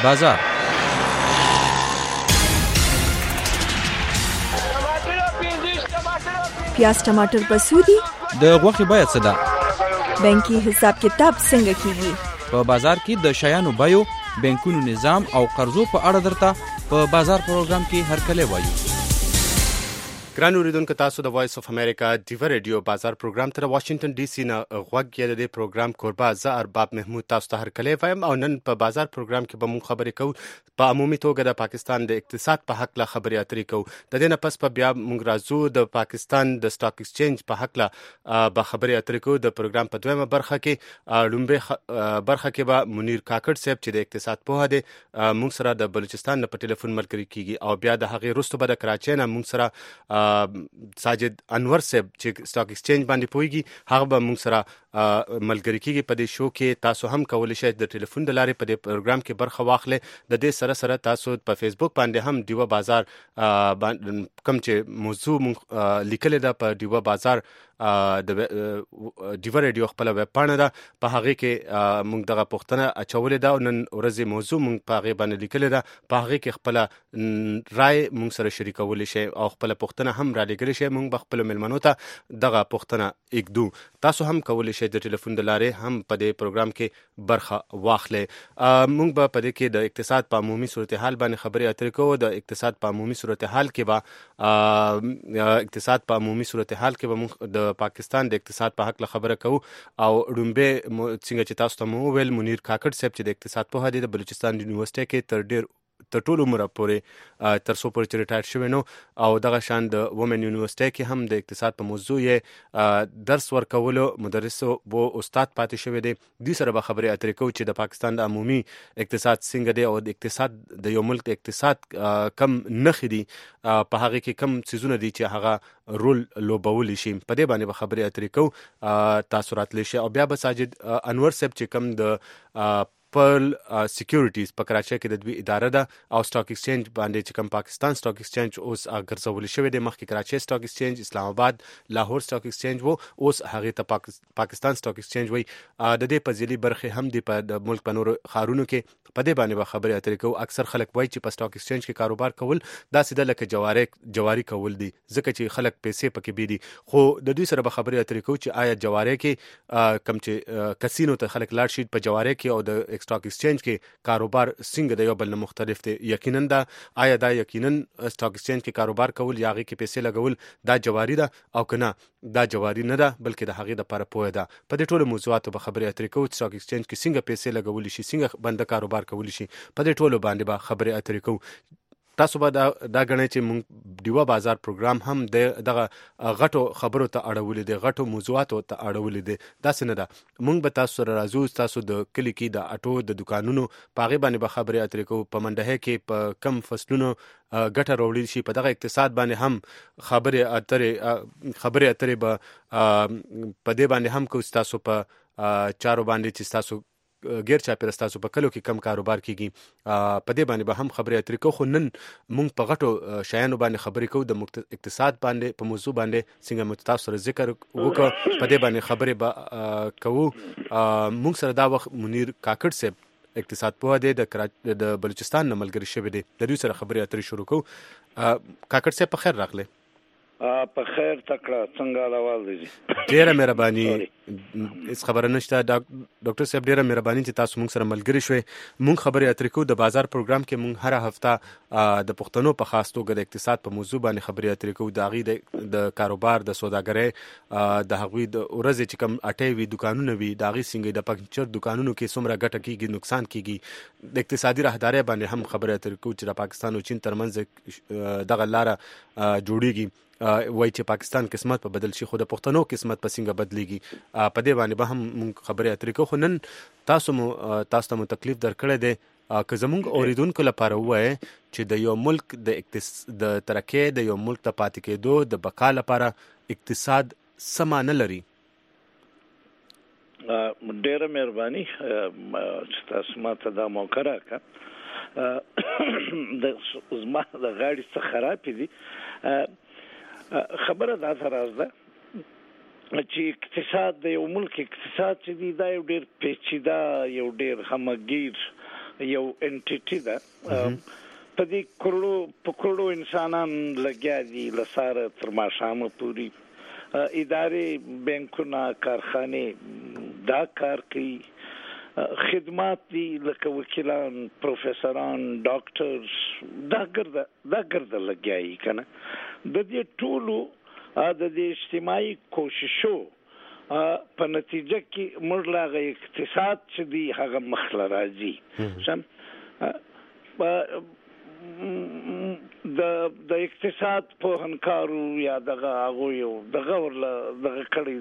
بازار. پیاز ټماټر په سودی د غوښې بیه څه ده؟ بانکي حساب کتاب څنګه کیږي؟ په بازار کې د شیانو بیو، بانکونو نظام او قرضو په اړه درته په بازار پروګرام کې هرکلی وایو. ګران اوریدونکو، تاسو د وایس اف امریکا دیو ریډیو بازار پروګرام ته واشنگټن ډي سي نه غوږ یې د پروګرام کوربه زه ارباب محمود تاسو ته هرکلی وایم. او نن په بازار پروګرام کې به موږ خبرې کوو په عمومي توګه د پاکستان د اقتصاد په حق له خبرې اترې کوو. د دې نه پس په بیا موږ راځو د پاکستان د سټاک ایکسچینج په حق له به خبرې اترې کوو. د پروګرام په دویمه برخه کې لومبه برخه کې به منیر کاکړ صاحب چې د اقتصاد پوهه دی موږ سره د بلوچستان نه په ټلیفون ملګری کیږي. او بیا د هغې وروسته به د کراچۍ نه موږ سره ساجد انور صاحب چې سټاک ایکسچینج باندې پوهیږي هغه به موږ سره ملګری کیږي. په دې شو کې تاسو هم کولی شئ د ټلیفون د لارې په دې پروګرام کې برخه واخلئ. د دې سره سره تاسو په فیسبوک باندې هم دیوه بازار کوم چې موضوع لیکل ده په دیوه بازار د دیوه ریډیو خپل ویب پاڼه ده، په هغه کې موږ دغه پوښتنه اچولې ده او نن ورځې موضوع موږ په هغه باندې لیکل ده. په هغه کې خپل رائے موږ سره شریکول شي او خپل پوښتنه هم را لګل شي. موږ خپل ملمنو ته دغه پوښتنه اګدو. تاسو هم کولی شئ د ټلیفون د لارې هم په دې پروګرام کې برخه واخلئ. موږ به په دې کې د اقتصاد په عمومي صورتحال باندې خبرې اترې کوو. د اقتصاد په عمومي صورتحال کې به موږ د پاکستان د اقتصاد په حق له خبره کوو. او ډومبه څنګه چې تاسو ته مو ویل منیر کاکړ صاحب چې د اقتصاد پوهه دی د بلوچستان یونیورسيټي کې تر ټولو عمر پورې تر څو پورې ریټایر شوی نو او دغه شان د وومن یونیورسيټي کې هم د اقتصاد په موضوع یې درس ورکولو مدرس او استاد پاتې شوی دی. دې سره به خبرې اترې کوو چې د پاکستان د عمومي اقتصاد څنګه دی او د اقتصاد د یو ملک اقتصاد کم نخې دي، په هغه کې کم څیزونه دي چې هغه رول لوبولی شي. په دې باندې به خبرې اترې کوو. تاسو راتلی شئ. او بیا به ساجد انور صاحب چې کم د پرل سکیورټیز په کراچۍ کې د دوی اداره ده او سټاک ایکسچینج باندې چې کوم پاکستان سټاک ایکسچینج اوس ګرځول شوی دی، مخکې کراچۍ سټاک ایکسچینج، اسلام آباد، لاهور سټاک ایکسچینج وو، اوس هغه ته پاکستان سټاک ایکسچینج وای. د دې فضیلی برخه هم دی په ملک په نور خارونو کې. په دې باندې به خبرې اترې کوو. اکثر خلک وایي چې په سټاک ایکسچینج کې کاروبار کول دا سیده لکه جواری کول دي، ځکه چې خلک پیسې پکې بيدي. خو د دوی سره به خبرې اترې کوو چې آیا جواری کې کم چې کسینو ته خلک لاړ شي په جواری کې او د سټاک ایکسچینج کې کاروبار څنګه د یو بل نه مختلف دي. یقینا دا آیا دا یقینا سټاک ایکسچینج کې کاروبار کول یا هغه کې پیسې لګول دا جواری ده او کنه دا جواری نه ده بلکې د هغه د لپاره پوهه ده. په دې ټولو موضوعاتو به خبرې اترې کوو. سټاک ایکسچینج کې څنګه پیسې لګول شي، څنګه بنده کاروبار کول شي، په دې ټولو باندې به خبرې اترې کوو. تاسو به دا غنئ چې موږ دیوه بازار پروګرام هم دغه غټو خبرو ته اړولې دي، غټو موضوعاتو ته اړولې دي. دا څنګه ده موږ به تاسو سره راځو. تاسو د کلی کې د اټو د دکانونو پاغه باندې به خبرې اترې کوو. په منډه کې په کم فصلونو ګټه راوړل شي، په دغه اقتصاد باندې هم خبرې اترې به په دې باندې هم کوو. تاسو په چارو باندې چې تاسو غیر چاپیره تاسو په کلو کې کم کاروبار کیږي، په دې باندې به هم خبرې اترې کوو. خو نن موږ په غټو شیانو باندې خبرې کوو. د اقتصاد باندې په موضوع باندې څنګه تاسو سره ذکر وکړو، په دې باندې خبرې به کوو. موږ سره دا وخت منیر کاکړ صاحب اقتصاد پوه دی د بلوچستان نه ملګری شوی دی. د دوی سره خبرې اترې شروع کوو. کاکړ صاحب په خیر راغلی. په خیر تکړه څنګه حوال دي؟ ډیره مهرباني. اس خبره نشته ډاکټر صاحب، ډیره مهرباني چې تاسو موږ سره ملګری شوي. موږ خبرې اترې کوو. د بازار پروګرام کې موږ هر هفته د پښتنو په خاص توګه د اقتصاد په موضوع باندې خبرې اترې کوو. د هغې د کاروبار د سوداګرۍ د هغوی د ورځې چې کوم اټۍ وي، دکانونه وي، د هغې څنګه د پنچر دکانونو کې څومره ګټه کیږي، نقصان کیږي. د اقتصادي راهدارۍ باندې هم خبرې اترې کوو چې د پاکستان او چین ترمنځ دغه لاره جوړیږي. وای چې پاکستان قسمت په بدل شي، خو د پښتنو قسمت په څنګه بدلیږي، په دې باندې به هم موږ خبرې اترې کوو. خو نن تاسو ته مو تکلیف درکړی دی که زموږ اوریدونکو لپاره ووایي چې د یو ملک د ترقۍ، د یو ملک د پاتې کېدو، د بقا لپاره اقتصاد څه معنی لري؟ ډېره مهرباني چې تاسو ماته دا موقع راکړه. زما د غاړې څه خرابې دي. خبره دا راز ده چې اقتصاد د یو ملک اقتصاد چې دی دا یو ډېر پیچیده، یو ډېر همغږیر، یو انټیټی ده په دې کروڑو انسانان لګیا دي لساره تر ماښامه پوري ادارې بانکونه کارخانه دا کار کوي خدمات دي لکه وکیلان پروفیسوران ډاکټرز دا ګرځه لګیایي کنه د دې ټولو د دې اجتماعي کوششو په نتیجه کې موږ لاغه اقتصاد چې دی هغه مخله راځي سم د اقتصاد په هنکارو یا دغه هغه یو دغه کړی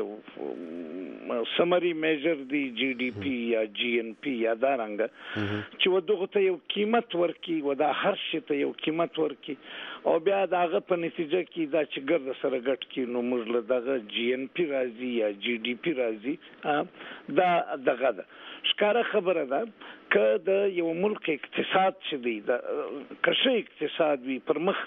دی سمری میجر دی جی ډی پی یا جی ان پی یا دا رنګ چې ودغه ته یو قیمت ورکی ودا هر شي ته یو قیمت ورکی او بیا دغه په نتیجه کې دا چې ګرد سره ګټ کې نو موږ له دغه جی ان پی راځي یا جی ډی پی راځي دا دغه ده ښکاره خبره ده که د یو ملک اقتصاد چې دی د کشه اقتصاد وي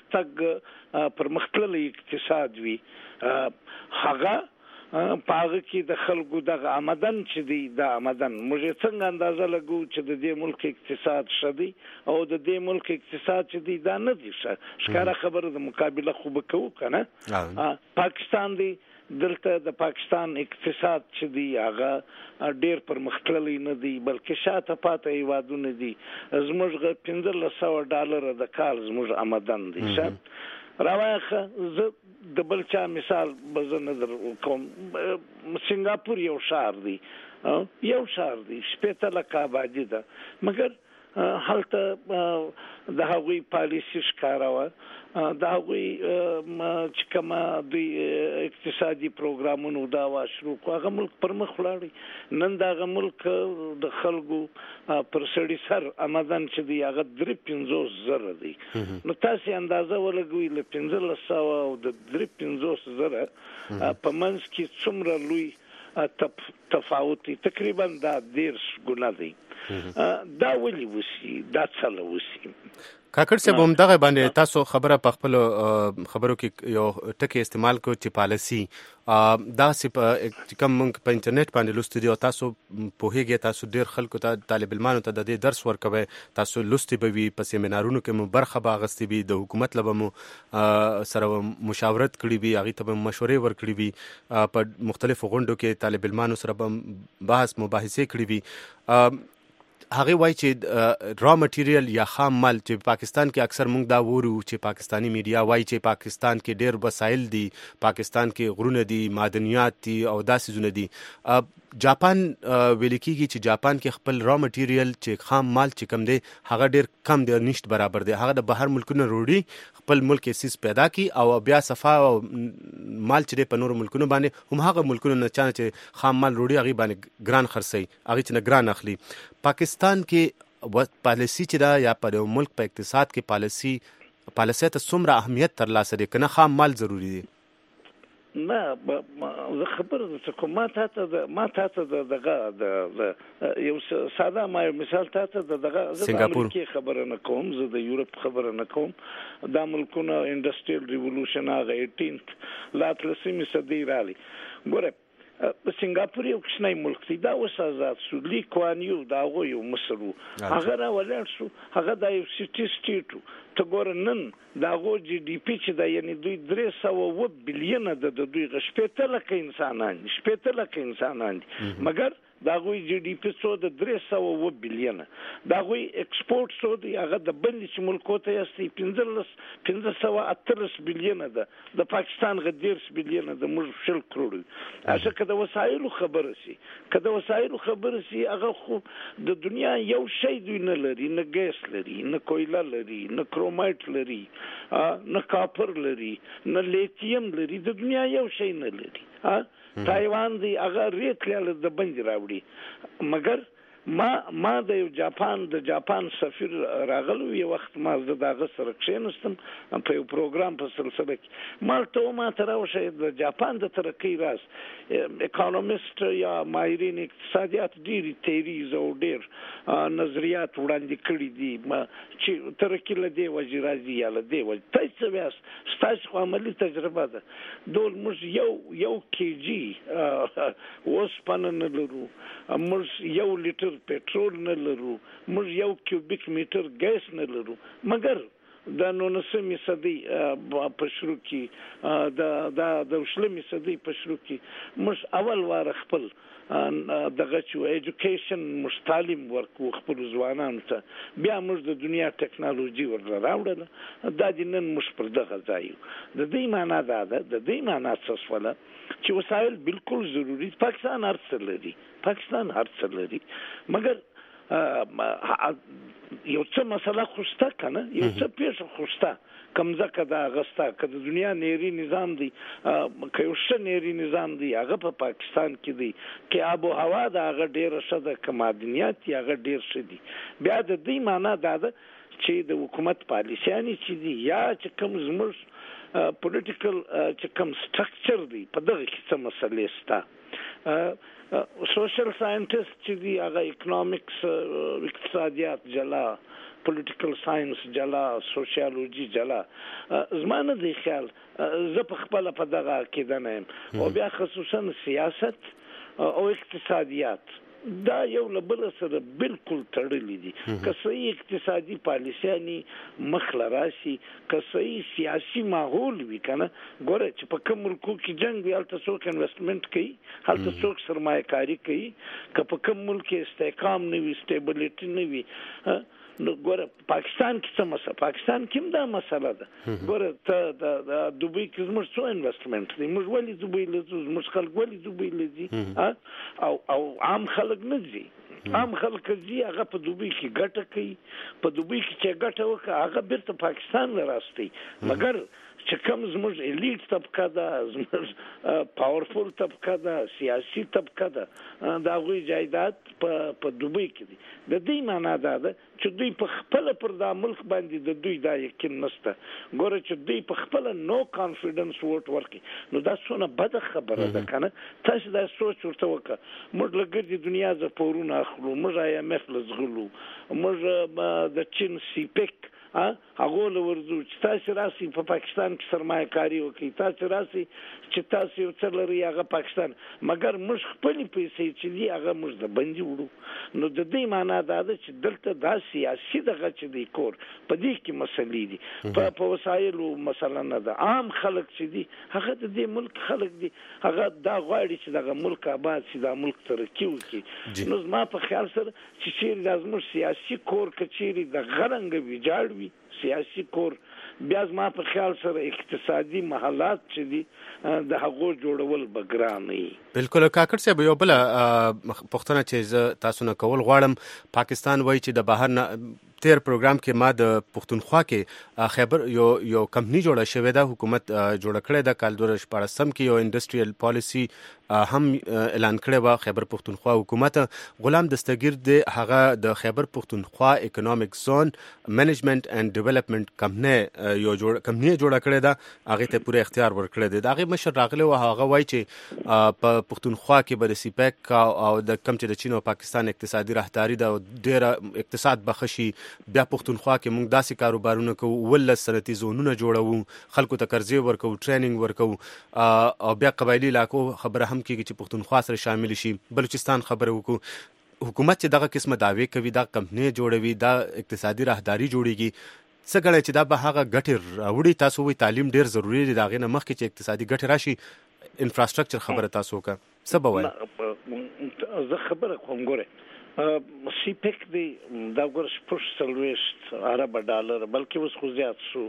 پرمختللی اقتصاد وي هغه پاغه کې د خلکو د آمدن چې دی د آمدن موږ څنګه اندازه لګو چې د دې ملک اقتصاد شدي او د دې ملک اقتصاد چې دی دا نه دي ښکاره خبره د مقابله خو به کوو کنه پاکستان دی دلته د پاکستان اقتصاد چې دی هغه ډیر پرمختللی نه دی بلکې شاته پاتې هیوادونه دي زموږ $1500 د کال زموږ آمدن دی راوخه زه د بلچا مثال بزنه در کوم سنگاپور یو شهر دی شپېته لکه آبادي ده مګر هلته د هغوی پالیسي ښکاره د هغوی چې کومه دوی اقتصادي پروګرامونه دا شروع کړو هغه ملک پرمخ ولاړی نن دا هغه ملک د خلکو پر سړي سر آمدن چې دی هغه 350,000 دی نو تاسو اندازه ولګوي له 1500 او د 350,000 په منځ کې څومره لوی تفاوت تقریبا دا 10 ګونه دی دا ولي وسی دا څه وسی کاکړ صاحب هم دغه باندې تاسو خبره په خپل خبرو کې یو ټکی استعمال کو چې پالیسی دا چې کوم موږ په انټرنیټ باندې لوستي دي تاسو پوهیږئ تاسو ډیر خلکو ته طالب علمانو ته د دې درس ورکوي تاسو لوستي به وي په سیمینارونو کې مو برخه باغستې وي د حکومت لبه مو سره مشاورت کړي وي هغه ته مشورې ورکړي وي په مختلفو غونډو کې طالب علمانو سره بحث مباحثه کړي وي هغه وایي چې را مټیریل یا خام مال چې پاکستان کې اکثر موږ دا وورو چې پاکستانی میډیا وایي چې پاکستان کې ډېر وسایل دي پاکستان کې غرونه دي معدنیات دي او داسې زونه دي جاپان ویل کېږي چې جاپان کې خپل را مټیریل چې خام مال چې کم دی هغه ډېر کم دی نشت برابر دی هغه د بهر ملکونو وروړي خپل ملک یې سیس پیدا کی او بیا صفا مال چې په نورو ملکونو باندې هم هغه ملکونو نه چانه چې خام مال وروړي هغه باندې ګران خرڅي هغه چې نه ګران اخلي پاکستان کې پالیسی چې دا یا په ملک په اقتصاد کې پالیسی ته څومره اهمیت ترلاسه دی کنه خام مال ضروری دی نه زه خبره ده کوم ما ته دغه یو ساده ما مثال ته دغه زه د امریکا خبره نه کوم زه د یورپ خبره نه کوم دا ملکونه انډستریال ریولوشن هغه 18 لا 13 صدی رالی ګوره سنگاپور یو کښنی ملک دی دا اوس آزاد شو لی کوان یو دا یو مصر و هغه را ولاړ شو هغه د یو سټیټو ته ګوره نن دا جی ډی پی چې دا یعنی دوی 300 بلیونه د دوی 15 لکه انسانان دي مګر دا غوي جی ډی پی څو د 300 بلیونه دا غوي ایکسپورت څو دی هغه د بل چې ملکو ته یې 1580 بلیونه ده د پاکستان غ 10 بلیونه د موږ شل کروڑ اشه کده وسایلو خبره سي هغه خو د دنیا یو شی دوی نه لري نه ګیس لري نه کویلا لري نه کرومایټ لري نه کاپر لري نه لیتیم لري د دنیا یو شی نه لري تایوان دی هغه ریت له د بند راوړي مګر ما د جاپان سفیر راغلو یو وخت ما دغه سره کښینستم په یو پروګرام په سلسله کې ما تراوشه د جاپان د ترقی راز اکونومیست یا ماهرین اقتصادیات ډیر تیریز او ډیر نظریات وړاندې کړي دي چې ترقی له دی وجې راځي یا له دی وجې تاسو بیاس ستاسو عملی تجربه ده دول موږ یو کیجی اوس پنن لرو موږ 1 لیټر پټرول نه لرو، موږ 1 کیوبیک میټر ګیس نه لرو، مګر د 19 صدی په شروع کې د 20 صدی په شروع کې موږ اول وار خپل دغه چې ایجوکیشن موږ تعلیم ورکو خپل ځوانانو ته، بیا موږ د دنیا ټیکنالوژي ورته راوړله، دا د نن موږ پر دغه ځای د دې معنا دا ده، د دې معنا څه شوله چې وسایل بالکل ضروري، پاکستان هر څه لري، پاکستان هر څه لري، مګر یو څه مسله خوسته کنه، یو څه پیښه خوسته کمزکه دا غستا که د دنیا نیری نظام دی، که یو ښه نیری نظام دی هغه په پاکستان کې دی، که آب و هوا دا هغه ډیره ښه ده، که معدنیات دی هغه ډیر ښه دي. بیا د دې معنا دا ده چې د حکومت پالیسیانې چې دي یا چې کوم زموږ پولیټیکل چې کوم سټرکچر دی په دغه کې څه مسلې شته. سوشل ساينټست چې دی هغه اکونومکس اقتصادیات جلا، پولیټیکل ساينس جلا، سوشیالوجي جلا، زمانه دی خیال زه په خپل په دغه کې نه یم، او بیا خصوصا سیاست او اقتصادیات دا یو له بل سره بالکل تړلي دي. که صحیح اقتصادي پالیسیاني مخله راشي، که صحیح سیاسي ماحول وي کنه، ګوره چې په کوم ملکو کې جنگ وي هلته څوک انویسټمنټ کوي، هلته څوک سرمایه کاري کوي، که په کوم ملک کې استحکام نه وي، سټیبلیټي نه وي، نو ګوره پاکستان کې څه مسله، پاکستان کې هم دا مسله ده. ګوره ته د دوبۍ کې زموږ څو انویسټمنټ دی، موږ ولې دوبۍ لځو، زموږ خلک ولې دوبۍ لځي، او عام خلک نه ځي، عام خلک ځي هغه په دوبۍ کې ګټه کوي، په دوبۍ کې چې ګټه وکړه هغه بیرته پاکستان نه راستي، مګر چې کوم زموږ الیټ طبقه ده، زموږ پاورفول طبقه ده، سیاسي طبقه ده، د هغوی جایداد په دوبۍ کې دي. د دې معنا دا ده چې دوی په خپل پر دا ملک باندې د دوی دا یقین نشته، ګوره چې دوی په خپل نو کانفیډنس ووټ ورکړي، نو دا څونه بده خبره ده کنه. تاسو دا سوچ ورته وکړه، موږ له ګردې دنیا څخه پورونه اخلو، موږ IMF له زغلو، موږ د چین سیپیک هغه له ورځو چې تاسو راسي په پاکستان کې سرمایه کاری وکړي، تاسو راسي چې تاسو یو څه لري هغه پاکستان، مګر موږ خپل پیسې چې دی هغه موږ د بندي وړو. نو د دې معنا دا ده چې دلته دا سیاسي دغه چې دی کور په دې کې مسلې دي، په وسایلو مثلا نه ده، عام خلک چې دی هغه د دې ملک خلک دي، هغه دا غواړي چې دغه ملک آباد شي، دا ملک ترقي وکړي. نو زما په خیال سره چې چیرې دا زموږ سیاسي کور کچېرې د غرنګ ویجاړ وي، سیاسي کور بیا زما په خیال سره اقتصادي محلات چې دي د هغو جوړول به ګران وي. بالکل کاکړ صاحب، یو بله پوښتنه چې زه تاسو نه کول غواړم، پاکستان وایي چې د بهر نه تیر پروګرام کې ما د پښتونخوا کې خیبر یو کمپنی جوړه شوې ده، حکومت جوړه کړې ده، کال 2014 کې یو انډسټریل پالیسی هم اعلان کړی و خیبر پښتونخوا حکومت. غلام دستگیر د هغه د خیبر پښتونخوا اکونومیک زون منیجمنت اینڈ ډیولپمنٹ کمپنی جوړه کړې ده، هغه ته پوره اختیار ورکړی دی. هغه مشر راغلی و، هغه وایي چې په پښتونخوا کې به د سیپیک او د کم چې د چین او پاکستان اقتصادي راهداري ده، ډېره اقتصاد به ښه شي، بیا پښتونخوا کې موږ داسې کاروبارونه کوو، 19 صنعتي زونونه جوړوو، خلکو ته قرضې ورکوو، ټریننګ ورکوو، او بیا قبایلي علاقو خبره هم کېږي چې پښتونخوا سره شامل شي، بلوچستان خبره وکړو. حکومت چې دغه قسمه دعوی کوي، دا کمپنۍ جوړوي، دا اقتصادي راهداري جوړیږي، څه ګڼئ چې دا به هغه ګټې راوړي؟ تاسو وایي تعلیم ډېر ضروري دی، د هغې نه مخکې چې اقتصادي ګټې راشي، انفراسټرکچر خبره تاسو وکړه، څه به وایي؟ زه خبره کوم، ګوره سیپیک دی دا ګوره شپږ څلوېښت اربه ډالر، بلکې اوس خو زیات شو،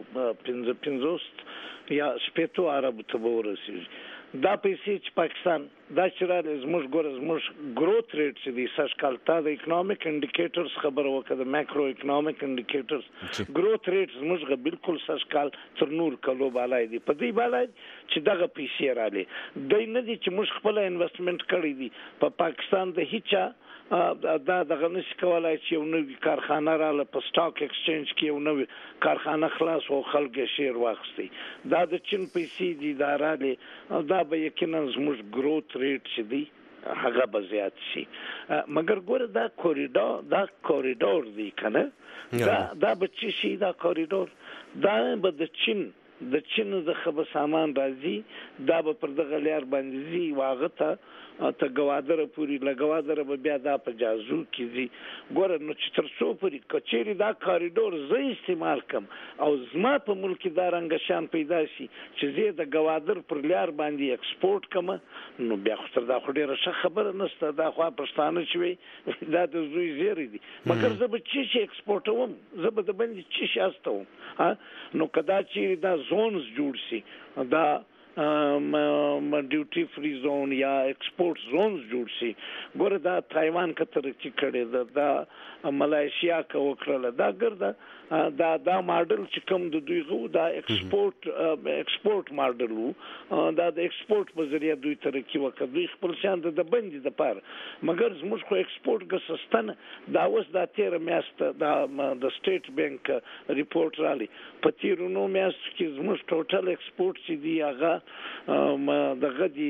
50 یا شپېتو اربو ته به ورسېږي. دا پیسې چې پاکستان دا چې راغلی زموږ ګوره زموږ ګروث ریټ چې دی سږ کال تا د اکنامک انډیکیټرز خبره وکړه، د مایکرو اکنامک انډیکیټرز ګروث ریټ زموږ بالکل سږ کال تر نور کلو بالای دی. په دې بالای چې دغه پیسې راغلي دی نه دي چې موږ خپله انویسټمنټ کړی دي په پاکستان د هیچا دا دغه نشي کولای چې یو نوی کارخانه راله په سټاک ایکسچینج کې یو نوی کارخانه خلاص او خلک شیر واخیستی، دا د چین پیسې دي، دا راغلي، دا به یقینا زموږ ګروث ریټ چې دی هغه به زیات شي. مګر ګوره دا کوریډور دی کنه، دا به څه شي، دا کوریډور دا به د چین څخه به سامان راځي، دا به پر دغه لار باندې ځي، واغه ته ته گوادر پوری لګوادر به بیا دا په جازو کې دي ګوره نو چې تر څو پوری کچېری دا کاریډور زه استعمال کم او زما په ملک دا رنګ شان پیدا شي چې زه د گوادر پر لار باندې ایکسپورت کم نو بیا خو تر دا خو ډیره ښه خبره نشته دا خو پښتانه شوي دا د زوی زیری دي مګر زه به چې ایکسپورټوم زه به د باندې چې شاستم نو کدا چې دا زونز جوړ شي دا ډیوټي فری زون یا ایکسپورټ زونز جوړ شي ګوره دا تایوان کتر چې کړي دا ملایشیا کا وکړه دا ګرځه دا ماډل چې کوم د دوی غو دا ایکسپورټ ماډل وو دا د ایکسپورټ په ذریعہ دوی ترقی وکړه دوی خپل شان د بندي د پاره مګر زموږ خو ایکسپورټ غسستنه دا اوس دا 13 میاشت دا د سټیټ بانک ریپورت رالی په 13 میاشت کې زموږ ټوټل ایکسپورټ چې دی هغه دغه دی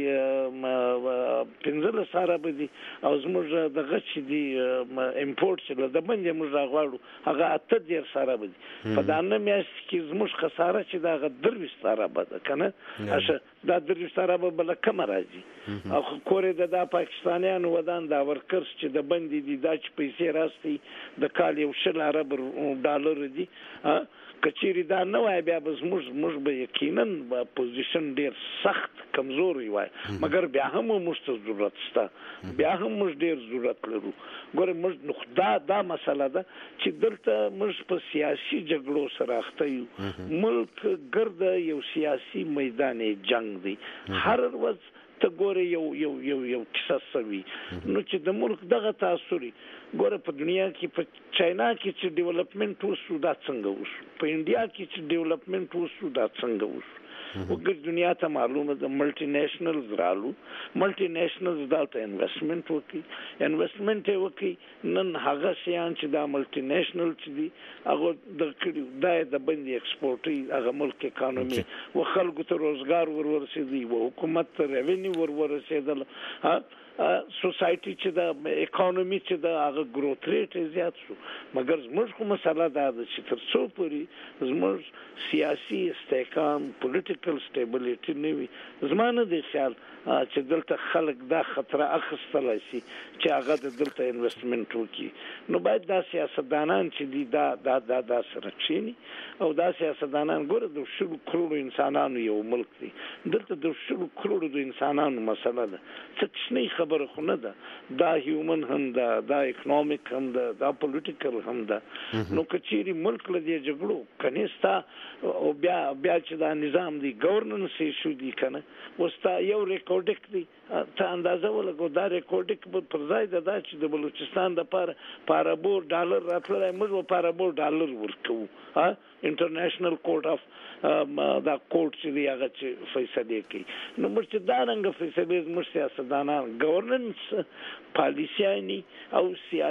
15 سره به دي او زموږ دغه چې دی امپورټ چې د باندې موږ راغواړو هغه 8 سره به دي په دانه میاشت کې زموږ خساره چې دا 23 سره به کنه اشه دا 23 سره به بل کم راځي او کورې د پاکستانیانو ودان دا ورکرز چې د باندې دي دا چې پیسې راستي د کال یو شل عرب ډالر دي کچېری دا نه وای بیا به موږ به یقینا پوزیشن ډیر سخت کمزوري وای مګر بیا هم موږ ضرورت شته بیا هم موږ ډیر ضرورت لرو ګوره موږ دا مسله ده چې دلته موږ په سیاسي جګړو سره اخته یو ملک ګرد یو سیاسي میدان جنگ دی هر ورځ ته ګوره یو کیسه سوي نو چې د ملک دغه تاثري ګوره په دنیا کې په چاینا کې چې ډیولپمنٹ وشو دا څنګه وشو په انډیا کې چې ډیولپمنٹ وشو دا څنګه وشو وګړي دنیا ته معلومه ده ملټي نېشنلز رالو ملټي نېشنلز دلته انویسټمنٹ وکي نن هغه شیان چې دا ملټي نېشنل چې دي هغه د کړي د باندې ایکسپورټي هغه ملک اکانومي او خلکو ته روزګار ورسېدي او حکومت ته ریوینیو ورسېدل سوسایټي چې د اکانومي چې د هغه گروث ریټ زیات شو مګر زموږ کومه مسله ده چې تر څو پورې زموږ سیاسي استحکام پولیټیکل سټیبلیټي نه وي زمانه د خیال چې دلته خلک دا خطر اخیستل شي چې هغه دلته انویسټمنٹ وکړي نو باید دا سیاستدانان چې دي دا سره کښیني او دا سیاستدانان ګوره د 100 کروڑو انسانانو یو ملک دی دلته د 100 کروڑو د انسانانو مسله ده څه کښنی خبره خو نه ده دا هیومن هم ده دا اکونومیک هم ده دا پولیټیکل هم ده نو کچېری ملک لدی جګړو کنيستا او بیا چې دا نظام دی گورننس ایشو دی کنه وستا یو ریکورډک دی ته اندازه ولګو دا ریکورډک پر ځای دا چې د بلوچستان د پارابور ډالر راتلای موږ پارابور ډالر ورکو انټرنیشنل کورټ اف دا کورټ چې دی هغه چې فیصله کوي نو موږ چې دا رنګ فیصله موږ سیاستدانان گورننس پالیسیانی او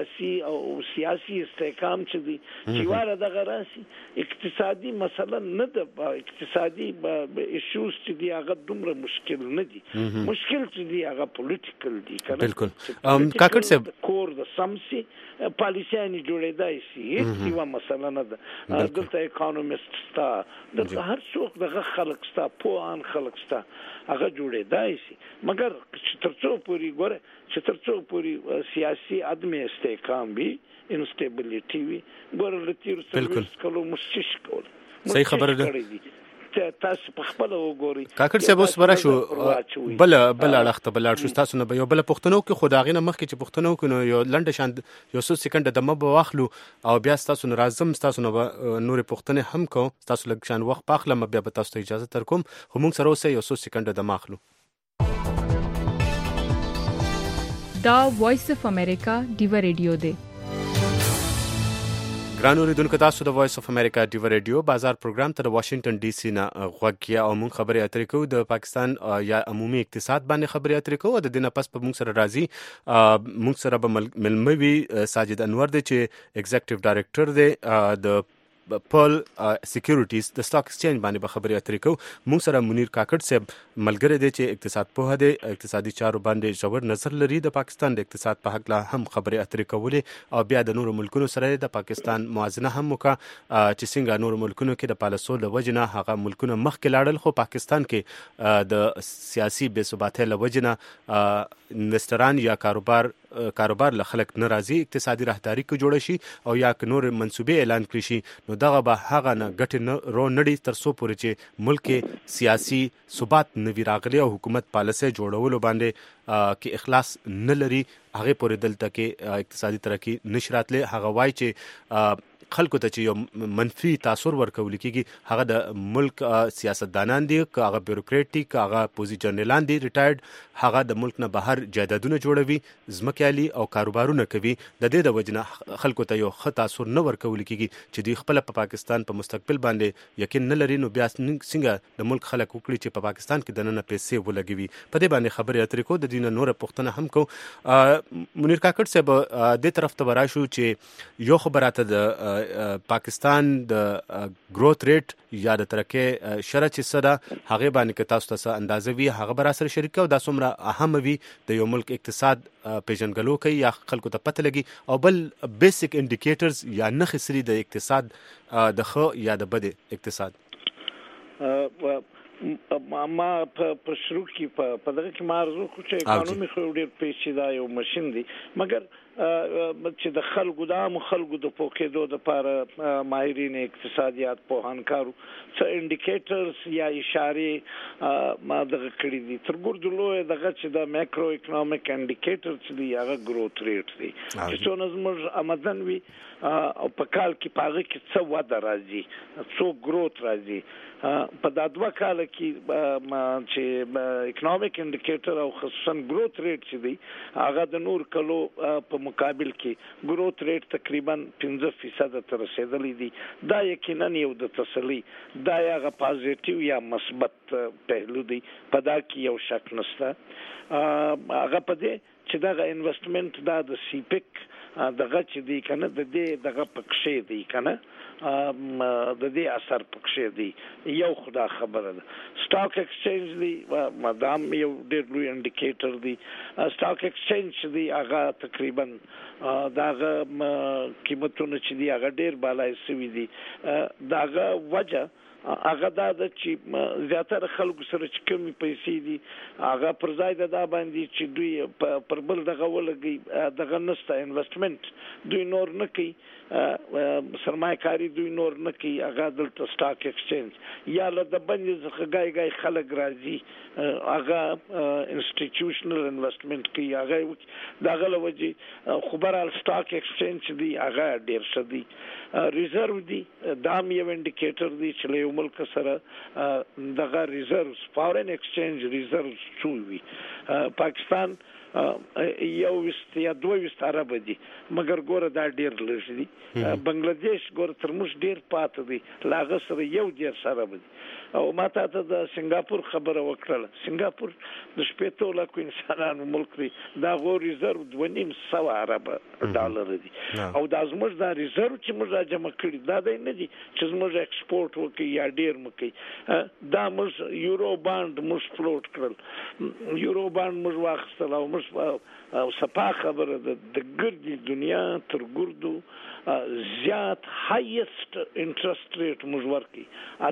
سیاسي استحکام چې دی چې واره دغه راسي اقتصادي مسله نه ده اقتصادي ایشوز چې دی هغه دومره مشکل نه دي مشکل چې دی هغه پولیټیکل دی کنه بالکل کاکړ صاحب کور د سمسي پالیسیانی جوړېدای شي هیڅ یو مسله نه ده دلته اکونومیست ستا دلته هر څوک دغه خلک ستا پوهان خلک ستا هغه جوړېدای شي مګر تر څو پورې ګوره چې تر څو پورې سیاسي عدم استحکام وي انسټیبلیټي وي ګوره لتیر سرویس کولو مشش کول صحیح خبره ده تاسو په خپل وګورئ کاکړ صاحب اوس ورا شو بل اړخته بل شو تاسو نه به یو بل پښتنو کې خداغینه مخ کې چې پښتنو کې نو یو لنډ شان یو څو سکند د مبه واخلو او بیا تاسو ناراضم تاسو نو نور پښتنه هم کو تاسو لږ شان وخت پاخله بیا به تاسو ته اجازه تر کوم خو موږ سره اوسه یو څو سکند د ماخلو دا وایس اف امریکا دیو ریډیو دی ګرانو اوریدونکو تاسو د وایس اف امریکا دیو ریډیو بازار پروګرام ته واشنگټن ډي سي نه غوږی او موږ خبرې اترې کوو د پاکستان یا عمومي اقتصاد باندې خبرې اترې کوو د دینه پس په موږ سره راځي موږ سره به ملموي ساجد انور دی چې ایگزیکټیو ډایریکټر دی د پل سکیورټیز د سټاک ایکسچینج باندې به خبرې اترې کوو. موږ سره منیر کاکړ صاحب ملګری دی چې اقتصاد پوه دی، اقتصادي چارو باندې ژور نظر لري. د پاکستان د اقتصاد په حق لا هم خبرې اترې کولې او بیا د نورو ملکونو سره د پاکستان موازنه هم وکړه چې څنګه نورو ملکونو کې د پالیسو د وجې نه هغه ملکونه مخکې لاړل، خو پاکستان کې د سیاسي بې ثباتۍ له وجې نه انویسټران یا کاروبار له خلک نه راځي اقتصادي راهداري کې جوړه شي او یا که نور منصوبې اعلان کړي شي، نو دغه به هغه نه ګټې نه رو نړي تر څو پورې چې ملک کې سیاسي ثبات نه وي راغلی او حکومت پالیسۍ جوړولو باندې کې اخلاص نه لري، هغې پورې دلته کې اقتصادي ترقي نشي راتلی. هغه وایي چې خلکو ته چې یو منفي تاثر ورکول کېږي هغه د ملک سیاستدانان دي، که هغه بیوروکریټ دي، که هغه پوزي جنرالان دي ریټایرډ، هغه د ملک نه بهر جایدادونه جوړوي، ځمکې علي او کاروبارونه کوي. د دې د وجې نه خلکو ته یو ښه تاثر نه ورکول کېږي چې دوی خپله په پاکستان په مستقبل باندې یقین نه لري، نو بیا څنګه د ملک خلک وکړي چې په پاکستان کې دننه پیسې ولګوي. په دې باندې خبرې اترې کوو، د دې نه نوره پوښتنه هم کوو. منیر کاکړ صاحب دې طرف ته به راشو چې یو خبره ته د پاکستان د گروث ریټ یا د ترقۍ شرح چې څه ده هغې باندې که تاسو ته څه اندازه وي هغه به راسره شریک کوو. دا څومره اهمه وي د یو ملک اقتصاد پیژنګلو کوي یا خلکو ته پته لګي، او بل بیسیک انډیکیټرز یا نښې سري د اقتصاد د ښه یا د بد اقتصاد. ما په شروع کې په دغه کې ما عرض وکړو چې اکانومي خو ډېر پیچیده یو ماشین دی، مګر چې د خلکو د عامو خلکو د پوهېدو دپاره ماهرین اقتصادیات پوهان کارو څه انډیکیټرز یا اشارې ما دغه کړي دي. تر ګردو لویه دغه چې د مایکرو اکنامک انډیکیټر چې دی هغه گروث ریټ دی چې څونه زموږ آمدن وي او په کال کې په هغه کې څه وده راځي، څو گروث راځي. په دا 2 کاله کې چې اکنامک انډیکیټر او خصوصا گروث ریټ چې دی هغه د نور کلو په مقابل کې گروث ریټ تقریبا 15% ته رسیدلی دی. دا یقینا یو د تسلی، دا هغه پازیټیو یا مثبت پهلو دی، په دا کې یو شک نشته. هغه په دې چې دغه انویسټمنټ دا د سیپک دغه چې دی کنه د دې دغه پکښې دی کنه د دې اثر پکښې دی. یو خدا خبره ده سټاک ایکسچینج دی مدام یو ډېر لوی انډیکیټر دی. سټاک ایکسچینج دی هغه تقریبا دغه قیمتونه چې دی هغه ډېر بالای سوي دي. دغه وجه هغه دا ده چې زیاتره خلکو سره چې کمی پیسې دي هغه پر ځای د دا باندې چې دوی پر بل دغه ولګي دغه نسته انویسټمنټ دوی نور نه کوي، سرمایه کاری دوی نور نه کوي، هغه دلته سټاک ایکسچینج یا له د بندې څخه ګای خلک راځي هغه انسټیټیوشنل انویسټمنټ کوي هغه دغه له وجې خو برحال سټاک ایکسچینج دی هغه ډېر ښه دی. ریزرو دی دا هم یو انډیکیټر دی چې له یو ملک سره دغه ریزروز فارن ایکسچینج ریزروز څو وي. پاکستان 21 یا 22 عرب دي مګر ګوره دا ډېر لږ دي. بنگلاديش ګوره تر موږ ډېر پاته دي، له هغه سره 1.5 عرب دي. او ما ته د سنگاپور خبره وکړله. سنگاپور د 15 لکو انسانانو ملک دی، دا غو ریزرو 2.5 عرب ډالر دي. او دا زموږ دا ریزرو چې موږ راجمع کړي دا دی نه دي چې زموږ ایکسپورټ وکړي یا ډېر مکړي. دا موږ یورو باند موږ فلوټ کړل، یورو باند موږ واخیستل او موږ صفا خبره ده د ګردې دنیا تر ګردو زیات هایست انټرست ریټ موږ ورکړي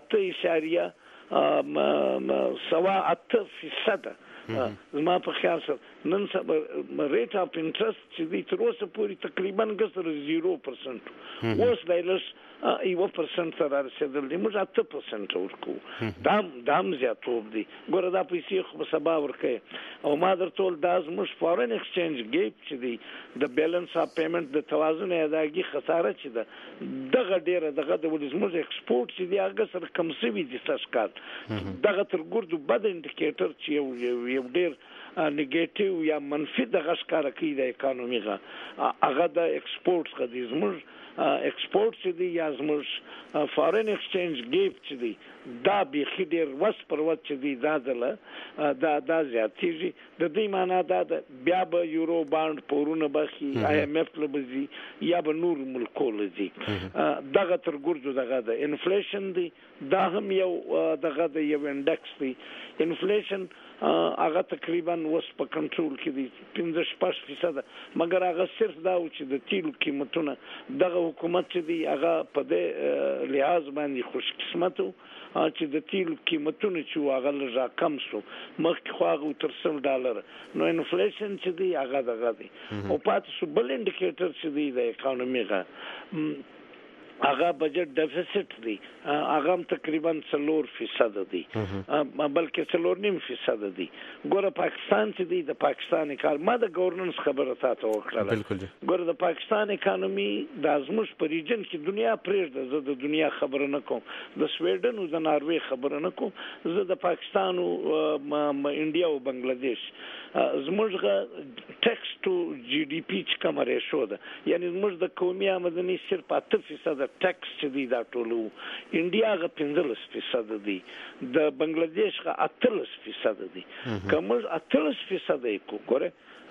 8.8%. زما په خیال سره نن سبا ریټ اف انټرست چې دی تر اوسه پورې تقریبا ګسر 0%، اوس دی لس 1% سره رسیدل دي، موږ 8% ورکو. دام زیاتوب دی. ګوره دا پیسې خو به سبا ورکوي. او ما درته ویل دا زموږ فارن ایکسچینج ګیپ چې دی د بیلنس اف پیمنټ د توازن اداګي خساره چې ده دغه ډېره دغه د زموږ ایکسپورټ چې دی هغه سره کم سوي دي سږ کال. دغه تر ګردو بد انډیکیټر چې یو ډیر نیگیټیو یا منفي د غشکار کوي د اکانومي هغه د ایکسپورټس غدي زموږ ایکسپورټ چې دی یا زموږ فارن ایکسچینج ګیپ چې دی دا به ډیر وس پر وڅ چې دی دا زیاتېږي د دې معنا دا بیا به یورو باند پورونه بخي آی ایم اف لبزي یا به نور ملکو لزي دغه تر ګورځو دغه د انفلیشن دی دا هم یو دغه د یو انډکس دی انفلیشن هغه تقریبا وس په کنټرول کې دي 15% مګر هغه صرف دا چې د تیلو قیمتونه دغه حکومت چې دی هغه په دې لحاظ باندې خوش قسمتو چې د تیلو قیمتونه چې هغه لږه کم شو مخکې خو هغه تر $100 نو انفلیشن چې دی هغه دغه دی او پاتې سو بل انډیکیټر چې دی د اکانومي هغه بجټ ډیفیسټ دی هغه تقریبا 4% دی بلکې 4.5% دی ګوره پاکستان چې دی د پاکستان کار ما د گورننس خبره تاسو وکړه ګوره د پاکستان اکانومي د ازموش په ریجن کې دنیا پرېږده زه د دنیا خبره نه کوم د سویډن او د ناروې خبره نه کوم زه د پاکستان او انډیا او بنگلاديش زموږ ټیکس ټو جی ډی پی چې کوم ریشو ده یعنی زموږ د قومي آمدنی صرف 8% ټیکس چې دی دا ټولو انډیا غ 15% دی د بنگلاديش غ 18% دی کوم 18% کو ګوره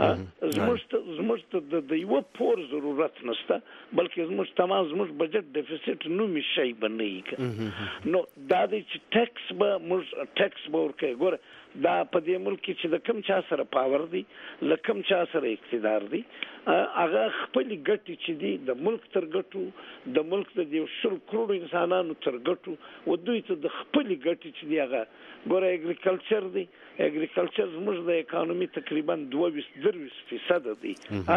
زموږ د یو پور ضرورت نشته بلکې زموږ بجټ ډیفیسټ نو می شي بنئ نو دا د ټیکس به ورکه ګوره دا په دې ملک چې د کم چا سره پاور دی لکم چا سره اقتدار دی هغه خپل ګټي چې دی د ملک تر ګټو د ملک د 100 کروڑ انسانانو تر ګټو و دوی ته د خپل ګټي چې دی هغه ګوره اګریکلچر دی اګریکلچر زموږ د اکانومي تقریبا 22% دی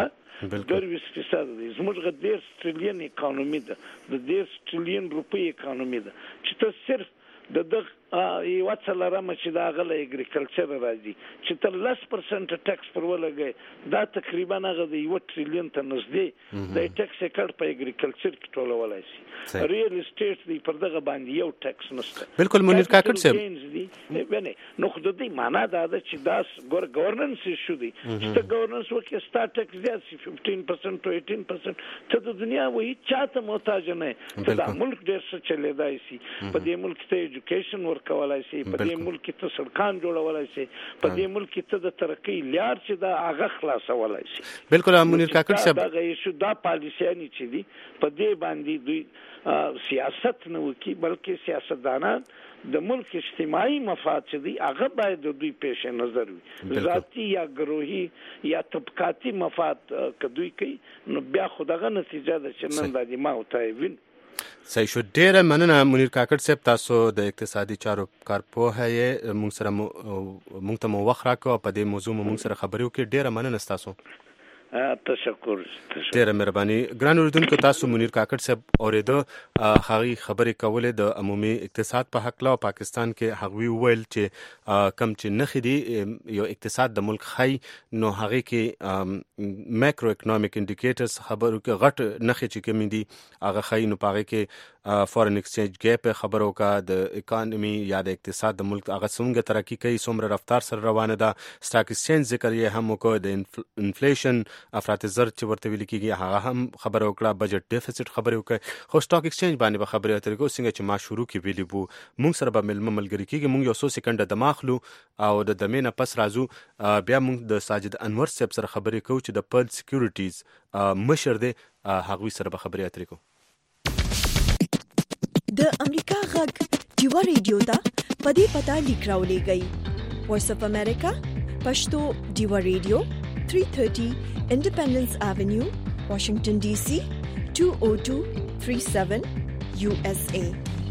22% دی زموږ غ 10 ټریلیون اکانومي ده د 10 ټریلیون روپۍ اکانومي ده چې ته صرف د یو څلرم چې دا غل اګریکلچر راځي چې تر 10% ټیکس پر ولګي دا تقریبا هغه د 1 ټریلیون ته نږدې د ټیکس کړ په اګریکلچر کې ټولولای شي ریل اسټیټ دی پر دغه باندې یو ټیکس نشته بالکل منیر کاکړ صاحب نو خو د دې معنا دا ده چې دا گورننس شو دی چې گورننس وکي ستا ټیکس زیات شي 15% to 18% ته د دنیا وایي چاته محتاج نه ته د ملک ډیر څه چلیدای شي په دې ملک ته ایجوکیشن کولای شي په دې ملک ته سړکان جوړولای شي په دې ملک ته د ترقی لار چې دا هغه خلاصولای شي بالکل منیر کاکړ صاحب دا شو دا پالیسیانی چې دي په دې باندې دوی سیاست نه وکي بلکې سیاستدانان د ملک اجتماعي مفاد چې دي هغه باید د دوی پیش نظر وي ذاتی یا گروهی یا طبقاتی مفاد کدوې کوي نو بیا خدغه نتیجه ده چې نن د ما او تایوین صحیح شو ډیره مننه منیر کاکړ صاحب تاسو د اقتصادي چارو کارپوه یې موږ ته مو وخت راکړو په دې موضوع موږ سره خبرې وکړې ډیره مننه تاسو تشکر ډیره مهرباني ګران اوریدونکو تاسو منیر کاکړ صاحب اوریدو هغه خبرې کولې د عمومي اقتصاد په حق له پاکستان کې هغوی ویل چې کم چې نخې دي یو اقتصاد د ملک خی نو هغه کې ماکرو اکونومیک انډیکیټرز خبرو کې غټ نخې چې کوم دي هغه خی نو پاره کې فورن ایکسچینج ګیپ خبرو کا د اکانومي یا د اقتصاد د ملک هغه څنګه ترقی کوي څومره رفتار سره روانه ده سټاک ایکسچینج ذکر یې هم وکړ د انفلیشن افراط زر چې ورته ویل کېږي هغه هم خبره وکړه بجټ ډیفیسټ خبره وکړه خو سټاک ایکسچینج باندې به خبره اترې کو څنګه چې ما شروع کې ویلي وو موږ سره به ملګری کېږي موږ یو څو سکند د ماخلو او د دمینه پس راځو بیا موږ د ساجد انور صاحب سره خبرې کوو چې د پرل سکیورټیز مشر دی هغوی سره به خبرې اترې کوو د امریکا غږ ډیوا ریډیو ته په دې پتا لیک راولېږئ وایس اف امریکا پښتو ډیوا ریډیو 330 Independence Avenue, Washington, D.C. 20237, USA.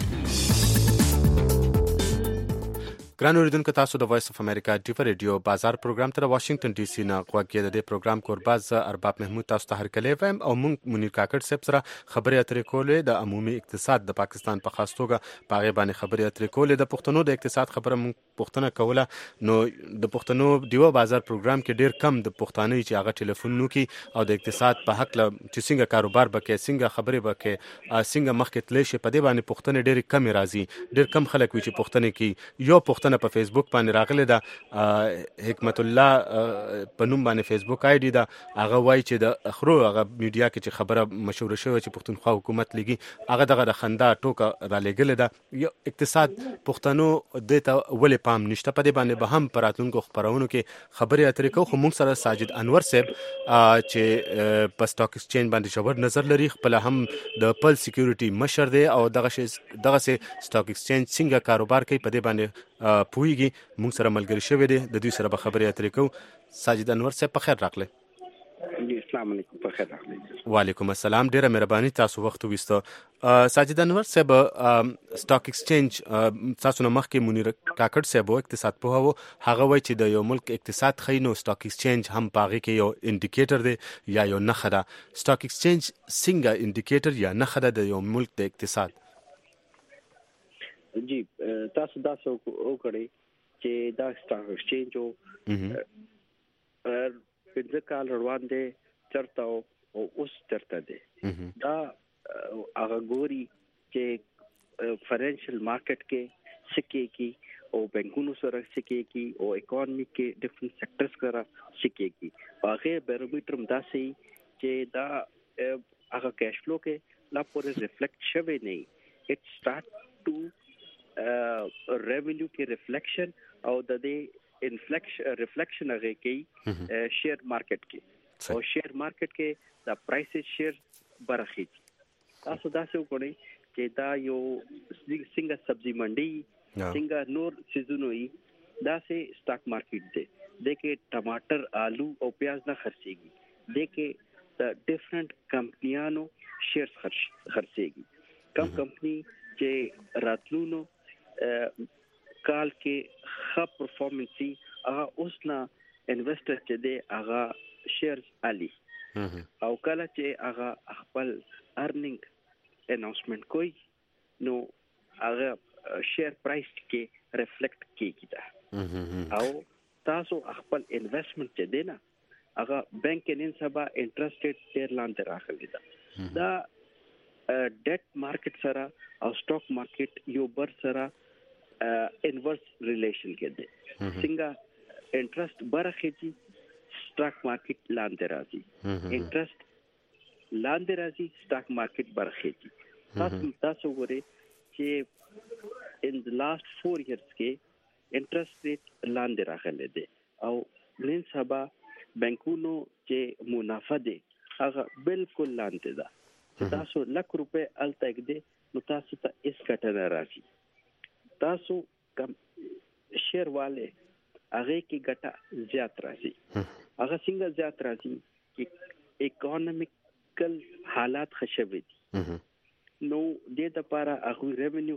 ګران اوریدونکو تاسو د وایس اف امریکا ډیوا ریډیو بازار پروګرام ته واشنگټن ډي سي نه غوږی د پروګرام کورباز ارباب محمود تاسو ته هرکلی وایم او مونږ منیر کاکړ صاحب سره خبرې اترې کولې د عمومي اقتصاد د پاکستان په خاص توګه په هغې باندې خبرې اترې کولې د پښتنو د اقتصاد خبره مونږ پوښتنه کوله نو د پښتنو ډیوا بازار پروګرام کې ډیر کم د پښتانه چې هغه ټلیفون نوکي او د اقتصاد په حق له چې څنګه کاروبار بکې څنګه خبرې بکې څنګه مخکې تللی شي په دې باندې پښتنې ډېرې کمې راځي ډېر کم خلک وي چې پښتنې کې یو پښتنه پوښتنه په فیسبوک باندې راغله ده حکمت الله په نوم باندې فیسبوک آی ډی ده هغه وایي چې د اخرو هغه میډیا کې چې خبره مشهور شوه چې پښتونخوا حکومت لګي هغه دغه د خندا ټوکه را لګله ده یو اقتصاد پښتنو د ته ولې پام نشته په دې باندې به هم پراتونکو خبرونو کې خبرې اترې کوو خو موږ سره ساجد انور صاحب چې په سټاک ایکسچینج باندې ژور نظر لري خپل هم د پل سکیورټي مشر دی او دغه سټاک ایکسچینج څنګه کاروبار کوي په دې باندې پوهیږي موږ سره ملګری شوی دی د دوی سره به خبرې اترې کوو ساجد انور صاحب په خیر راغلی السلام علیکم په خیر راغلی وعلیکم السلام ډیره مهرباني تاسو وخت وستو ساجد انور صاحب سټاک ایکسچینج تاسو نه مخکې منیر کاکړ صاحب اقتصاد په هغه وایي چې د یو ملک اقتصاد خي نو سټاک ایکسچینج هم پاغي کې یو انډیکیټر دی یا یو نښه ده سټاک ایکسچینج څنګه انډیکیټر یا نښه ده د یو ملک د اقتصاد جی تاسو دا څه وکړئ چې دا سټاک ایکسچینج پنځه کال روان دي چرته او اوس چرته دي دا هغه ګوري چې فاینانشل مارکیټ کې سکه کې او بانکونو سره سکه کې او اکانومي کې ډیفرنٹ سیکټرز سره سکه کې هغه بیرومیټر مداسي چې دا هغه کیش فلو کې لا پورې ریفلیکټ شوی نه اټ سٹارټ ټو ریونیو کې ریفلیکشن او د دې ریفلیکشن هغه کې شیر مارکیټ کې او شیر مارکیټ کې دا پرایسز شیر برخي تاسو دا څه وکړئ چې دا یو څنګه سبزی منډي څنګه نور سيزونوي دا سه سٹاک مارکیټ دی دغه ټماټر آلو او پیاز نه خرڅيږي دغه د ډیفرنٹ کمپنیانو شیرز خرڅيږي کم کمپنی چې راتلونو کال کې ښه پرفارمنسي هغه اوس نه انویسټر چې دی هغه شیرز علي او کله چې هغه خپل ارننګ اناونسمنت کوي نو هغه شیر پرایس کې ریفلیکټ کیږي دا او تاسو خپل انویسټمنت چې دی نه هغه بانک نن سبا انټرست ریټ ډیر لاندې راغلی دا ډیټ مارکیټ سره او سټاک مارکیټ یو بر سره انورس ریلیشن کې دی څنګه انټرست برخه دي سټاک مارکیټ لاندې راځي انټرست لاندې راځي سټاک مارکیټ برخه دي تاسو ګورئ چې in the last 4 years کې انټرست ریټ لاندې راغلی دی او نن سبا بانکونو چې منافع دی هغه بالکل لاندې ده تاسو لک روپے التک دی نو تاسو ته اس کټه راځي تاسو کم شیر والے هغه کې ګټه زیات راځي هغه څنګه زیات راځي چې اکانومیکل حالات خشوي دي نو د لپاره هغه ریونیو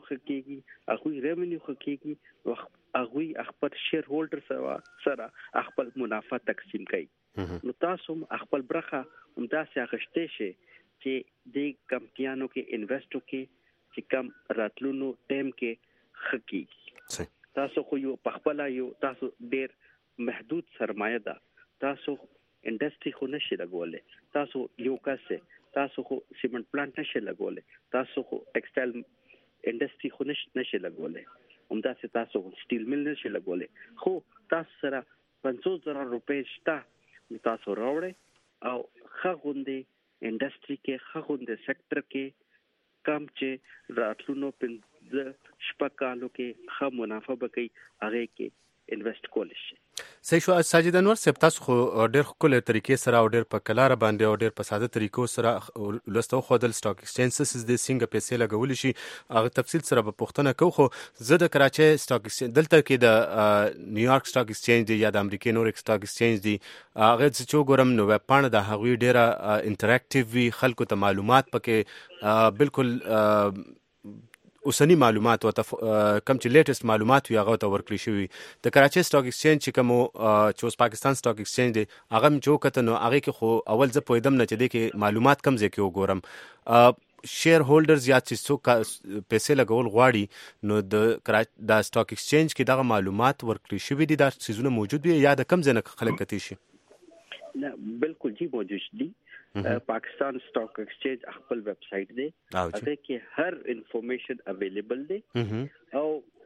خکېږي او هغه خپل شیر هولډر سره خپل منافع تقسیم کوي نو تاسو خپل برخه همداسې اخشته شي چې د کمپنیانو کې انویسټو کې چې کم راتلونو ټیم کې خکېږي تاسو خو یو پخپلا یو تاسو ډیر محدود سرمایه ده تاسو انډستری خو نشي لګولې تاسو یو کاسه تاسو خو سیمنٹ پلانټ نشي لګولې تاسو خو ټیکسټایل انډستری خو نشي لګولې همداسې تاسو سټیل مل نشي لګولې خو تاسو سره 500,000 روپے شته تاسو راوړئ او خغوندې انډستری کې خغوندې سېکټر کې کم چې راتلونو شپکالو کې ښه منافع بکې هغه کې انویسټ کول شي صحیح شو ساجد انور صاحب تاسو خو ډېر خپل طریقې سره او ډېر په کلاره باندې او ډېر په ساده طریقو سره لستو خودل سټاک ایکسچینجز د څنګه پیسې لګول شي هغه تفصیل سره به پوښتنه کوو خو زه د کراچۍ سټاک ایکسچینج دلته کې د نیویارک سټاک ایکسچینج دی یا د امریکای نور سټاک ایکسچینج دی هغه چې ګورم نو ویب پاڼه د هغوی ډېره انټراکټیو وي خلکو ته معلومات پکې بالکل اوسنی معلومات او کم چې لیټست معلومات وي هغه ته ورکړي شوی د کراچۍ سټاک ایکسچینج چې کوم چې اوس پاکستان سټاک ایکسچینج دی هغه جو کته نو هغه کې خو اول زه پویدم نه چې د کې معلومات کم ځای کې وګورم شیر هولډرز یا چې څوک پیسې لګول غواړي نو د سټاک ایکسچینج کې دغه معلومات ورکړي شوی دي دا چیزونه موجود وي یا د کم ځای نه خلک کتی شي نه بالکل جی موجود دي پاکستان سٹاک ایکسچینج خپل ویب سټ دی هغه کې هر انفارمیشن اویلیبل دی او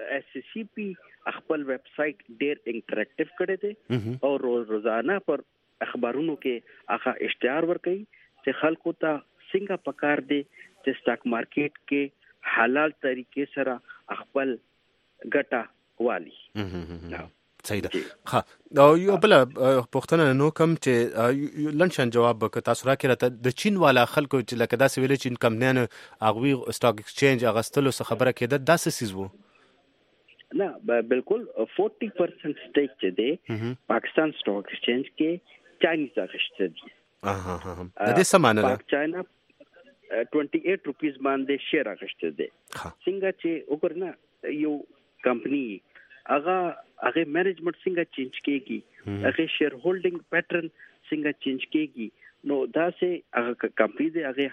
ایس سی پی خپل ویب سټ ډیر انټریکټیو کړی دی او روزانه پر اخبارونو کې هغه اشتهار ورکوي چې خلکو ته څنګه پکار دی چې سٹاک مارکیټ کې حلال طریقې سره خپل ګټه والی. صحیح ده. ها او یو بل پوښتنه نو کوم چې لنشن جواب وکړ تاسو راکړه ته د چین والا خلکو چې لکه داسې ویل چې کمپنیانو هغه سٹاک ایکسچینج اغستلو څخه خبره کېده داسې سیز وو نه بالکل 40% سټیک چې دی پاکستان سٹاک ایکسچینج کې چاینیز اغشته دي. د دې سمانه ده چاینا 28 روپیز باندې شیر اغشته دي. څنګه چې وګورنه یو کمپنی هغه مینجمنت څنګه چینج کیږي هغه شیر هولډینګ پیټرن څنګه چینج کیږي نو دا سه هغه کمپنی دی هغه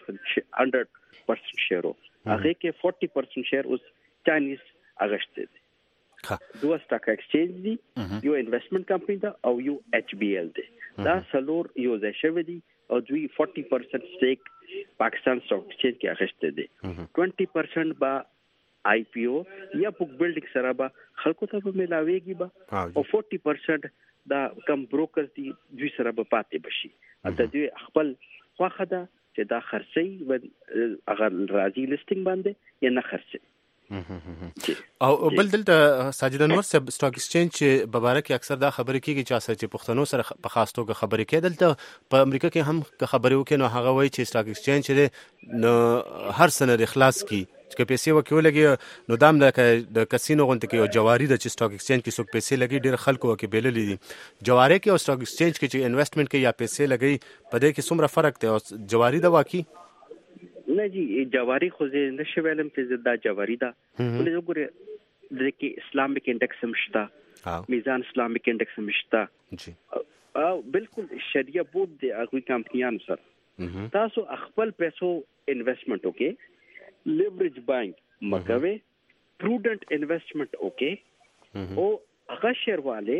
100% شیر هغه کې 40% شیر اوس چاینیز اغشته دي. دوه سٹاک ایکسچینج دي یو انویسټمنٹ کمپنی دا او یو ایچ بی ایل دی دا سلور یو ځای شوی دي او دوی 40% سټیک پاکستان سٹاک ایکسچینج کې اغشته دي. 20% با آئی پی او یا بک بلډینګ سره به خلکو ته به ملاويږي به او 40% دا کم بروکرز دي دوی سره به پاتې بشي. اته دوی خپل خواخه ده چې دا خرڅي اگر راځي لیستینګ باندې یا نه خرڅي. او بل دلته ساجد انور صاحب سٹاک ایکسچینج چې مبارک اکثر دا خبرې کیږي چې پښتنو سره په خاص توګه خبرې کوي دلته په امریکا کې هم خبرې وکړي نو هغه وایي چې سٹاک ایکسچینج نو هر سنه اخلاص کی چې پیسې وکولګي نو دام د کسینو غونډه کې یو جواری د سٹاک ایکسچینج کې څوک پیسې لګي ډیر خلکو کې بیللې دي جواری کې او سٹاک ایکسچینج کې چې انویسټمنټ کې یا پیسې لګي په دې کې څومره فرق دی او جواری د واقعي نه جی جواری خو زه نشه ویلم چې دا جواری دا ولې وګوره د کې اسلامیک انډیکس مشتا میزان اسلامیک انډیکس مشتا جی او بالکل شریعه بورډ دی هغه کمپنیان سره تاسو خپل پیسو انویسټمنٹ وکي لیوریج بانک مګوي پروډنٹ انویسټمنٹ وکي او هغه شیر والے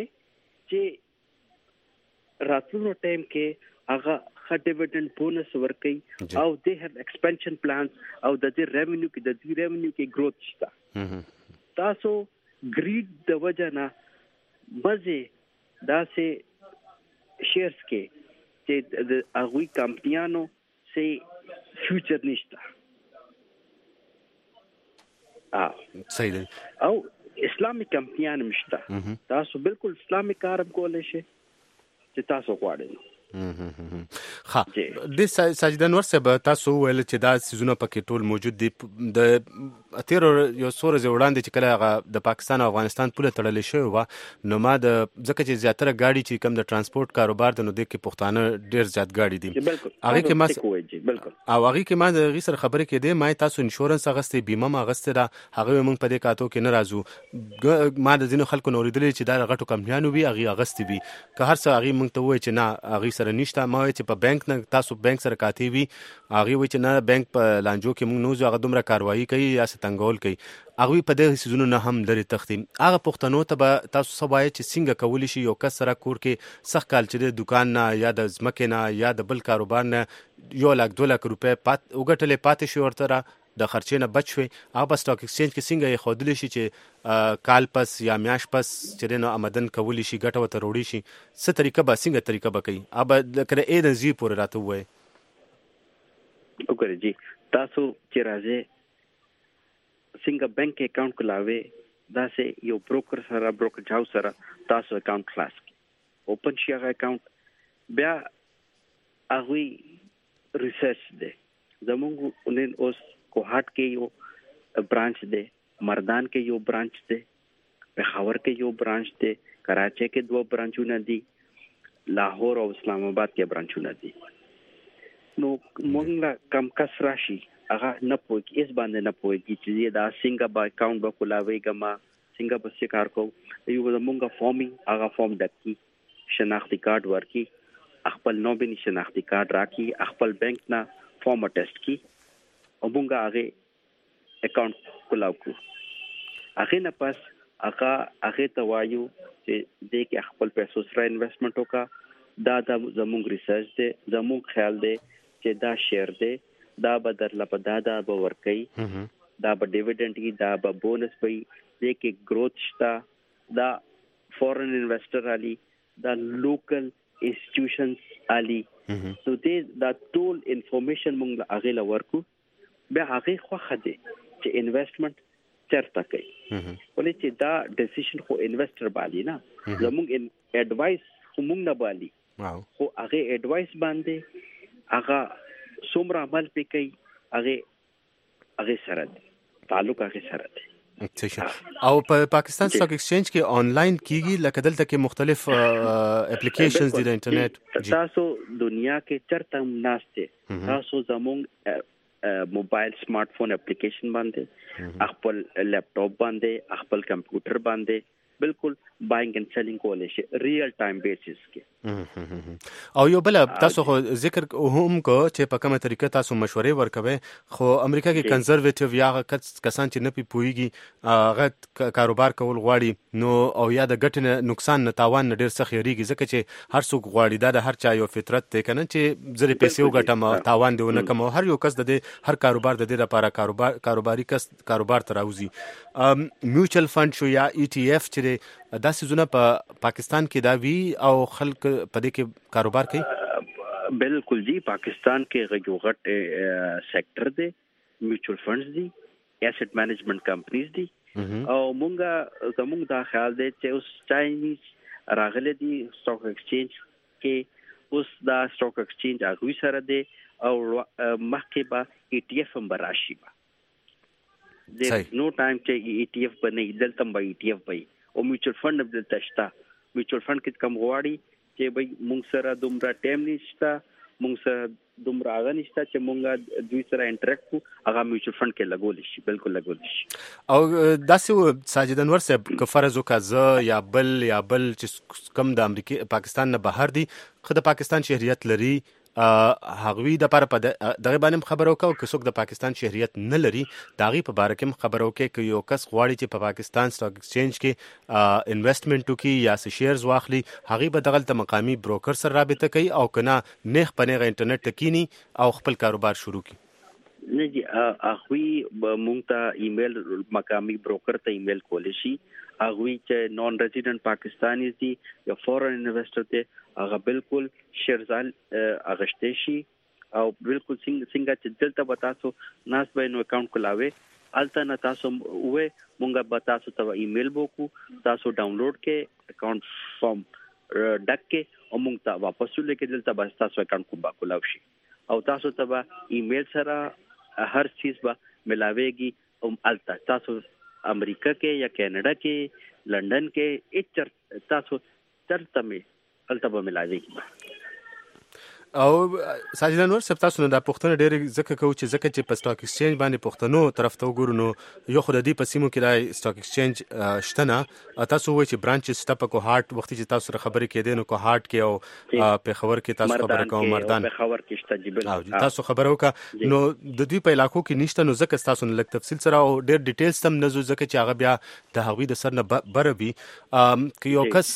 چې راتلو ټایم کې هغه ډیویډنډ بونس ورکړي او دې هاف ایکسپانشن پلانز او د دې ریونیو کې گروث شته. تاسو گریډ د وجه نه مزه داسې شیرز کې چې د هغوی کمپنیانو سه فیوچر نشته. صحیح دی. او اسلامي کمپنیان مشته تاسو بالکل اسلامي کارم کولای شئ چې تاسو غواړئ. ها د ساجد انور صاحب تاسو ویل چې دا سيزونه پکې ټول موجود دي د اتیر یو سورز وړاندې چې کله هغه د پاکستان او افغانستان پوله تړلې شوی و نو ما د ځکه چې زیاتره گاډي چې کم د ترانسپورت کاروبار د نو د کې پښتانه ډیر زیات گاډي دي هغه کې ما او هغه کې ما د غیر خبرې کې دی ما تاسو انشورنس اغستې بیمه ما اغستې دا هغه موږ په دې کاتو کې نه راځو ما د ځینو خلکو نوریدلې چې دا غټو کمپنیانو وي هغه اغستې وي که هر څه هغه موږ ته وایي چې نه هغه سره نشته ما چې په بانک نه تاسو بانک سره کاتی وي هغه وایي چې نه بانک په لانجو کې موږ نو هغه دومره کاروایی کوي یا ستنګول کوي هغه په دې سيزونو نه هم لري تختیم هغه پښتنو ته تاسو سوای چې څنګه کولی شي یو کس سره کور کې سخت کال چې د دکان نه یا د ځمکې نه یا د بل کاروبار نه 1 لک 2 لک روپے وګټلې پاتې شي ورته د خرچې نه بچ شوي هغه په سٹاک ایکسچینج کې څنګه یې خودلی شي چې کال پس یا میاش پس چې نو آمدن کولی شي ګټه وته وروړي شي څه طریقه به کوي اب کله اې د زی پورې راته وای وګورئ جی تاسو چې راځي څنګه بانک اکاؤنٹ کلاوي دا سه یو بروکر سره بروکر جاو سره تاسو اکاؤنٹ خلاص کی اوپن شي هغه اکاؤنٹ بیا هغه ریسرچ دی زموږ نن اوس کوهات کې یو برانچ دی مردان کې یو برانچ دی پېښور کې یو برانچ دی کراچۍ کې 2 برانچونه دي لاهور او اسلام آباد کې برانچونه دي نو موږ کم کس راشي هغه نه پوهیږي اس باندې نه پوهیږي چې دا څنګه با اکاؤنٹ به کولاوي ګما څنګه به څه کار کو یو موږ فارمینګ هغه فارم ډکی شناختی کارت ورکی خپل نوبني شناختی کارت راکی خپل بانک نه فارم ټیسټ کی او مونږه هغه اکاؤنٹ کولاو کو هغه نه پس هغه ته وایو چې دې کې خپل پیسو سره انویسټمنٹ وکا دا زموږ ریسرچ دی زموږ خیال دی چې دا شیر دی دا بدر لپاره دا به ورکي دا به ډیویډنډ کی دا به بونس وي دې کې گروث شتا دا فورن انویسټر علي دا لوکل انسټیټیوشنز علي نو دې دا ټول انفارمیشن موږ هغه لورکو بیا هغه خوخه دي چې انویسټمنٹ چرته کوي ولې چې دا ډیسیژن خو انویسټر باندې نه زموږ اډوایس خو موږ نه باندې خو هغه اډوایس باندې هغه څومره عمل کوي هغه سره تعلق هغه سره دی. او په پاکستان سټاک ایکسچینج کې آنلاین کیږي لکه دلته کې مختلف اپلیکیشنز دي د انټرنیټ تاسو دنیا کې چرته ناشته تاسو زموږ موبایل سمارټ فون اپلیکیشن باندې خپل لیپټاپ باندې خپل کمپیوټر باندې بالکل بایینګ اند سیلینګ کولای شي ریل ټایم بیسس کې. او یو بل تاسو خو ذکر هم کو چې په کومه طریقه تاسو مشورې ورکوي خو امریکا کې کنزرویټیو یا کسان چې نه پوهیږي هغه کاروبار کول غواړي نو او یا د ګټې نقصان نه تاوان نه ډیر سخت یریږي ځکه چې هر څوک غواړي دا د هر چا یو فطرت دی کنه چې زری پیسې وګټم تاوان دی ونه کوم هر یو کس د هر کاروبار د دې لپاره کاروباري کس کاروبار تراوزی میوچل فند شو یا ای ټی اف چې دا سيزونه په پاکستان کې دا وی او خلک په دې کې کاروبار کوي. بالکل جی پاکستان کې غټ سېکټر دی میوچل فندز دي ایسټ مینجمنٹ کمپنیز دي او زموږ دا خیال دی چې اوس چاینیز راغلي دي سټاک ایکسچینج کې اوس دا سټاک ایکسچینج هغه سره دی او مخکې به ای ټی اف هم راشي there is no time چې ETF بنې دلته به ETF وي او میوچل فند دلته شته میوچل فند کې کوم غواړي چې به موږ سره دومره ټایم نشته موږ سره دومره هغه نشته چې موږ دوی سره انټریکټ کو هغه میوچل فند کې لګول شي بالکل لګول شي. او داسې ساجد انور صاحب که فرض وکړه یا بل چې کم د امریکا پاکستان نه بهر دي خو د پاکستان شهریت لري هغوی د لپاره په دغه باندې خبرو کوي که څوک د پاکستان شهریت نه لري دا غي په باره کې خبرو کوي چې یو کس غواړي چې په پاکستان سټاک ایکسچینج کې انویسټمنټ وکړي یا شیرز واخلي هغه به دغه مقامی بروکر سره رابطه کوي او کنه نه خپنه انټرنیټ تکینی او خپل کاروبار شروع کړي. نه جی اخوی مونږ ته ایمیل مقامی بروکر ته ایمیل کولای شي هغه چې نون ریزیډنٹ پاکستانی دي یا فورن انویسټر ته هغه بالکل شیرزال اغشته شي او بالکل څنګه چې دلته به تاسو ناس به نو اکاونټ کولاوي الته نه تاسو وې مونږه به تاسو ته ایمیل وکړو تاسو ډاونلوډ کې اکاونټ فارم ډک کې او مونږ ته واپس ولې دلته به تاسو اکاونټ کولاو شي او تاسو ته به ایمیل سره هر چیز به ملاويږي او الته تاسو امریکا کې یا کینیډا کې لندن کې اچ تاسو ترته می الته به ملاويږي. او ساجد انور صاحب تاسو نه د پښتون ډېر ځکه کوي چې په سټاک ایکسچینج باندې پښتنو طرف ته وګورو نو یو خو د دې په سیمو کې د سټاک ایکسچینج شته نه تاسو وایي چې برانچ شته په کوهارت وخت چې تاسو سره خبرې کېدې نو کوهارت کې او په خبر کې تاسو خبرې کوم مردان په خبر کې شته جبل تاسو خبرو کا نو د دوی په علاقو کې نشته نو ځکه تاسو نه لږ تفصیل سره او ډېر ډیټیلز هم نه زو ځکه چې هغه بیا د هغوی د سر نه بروي که یو کس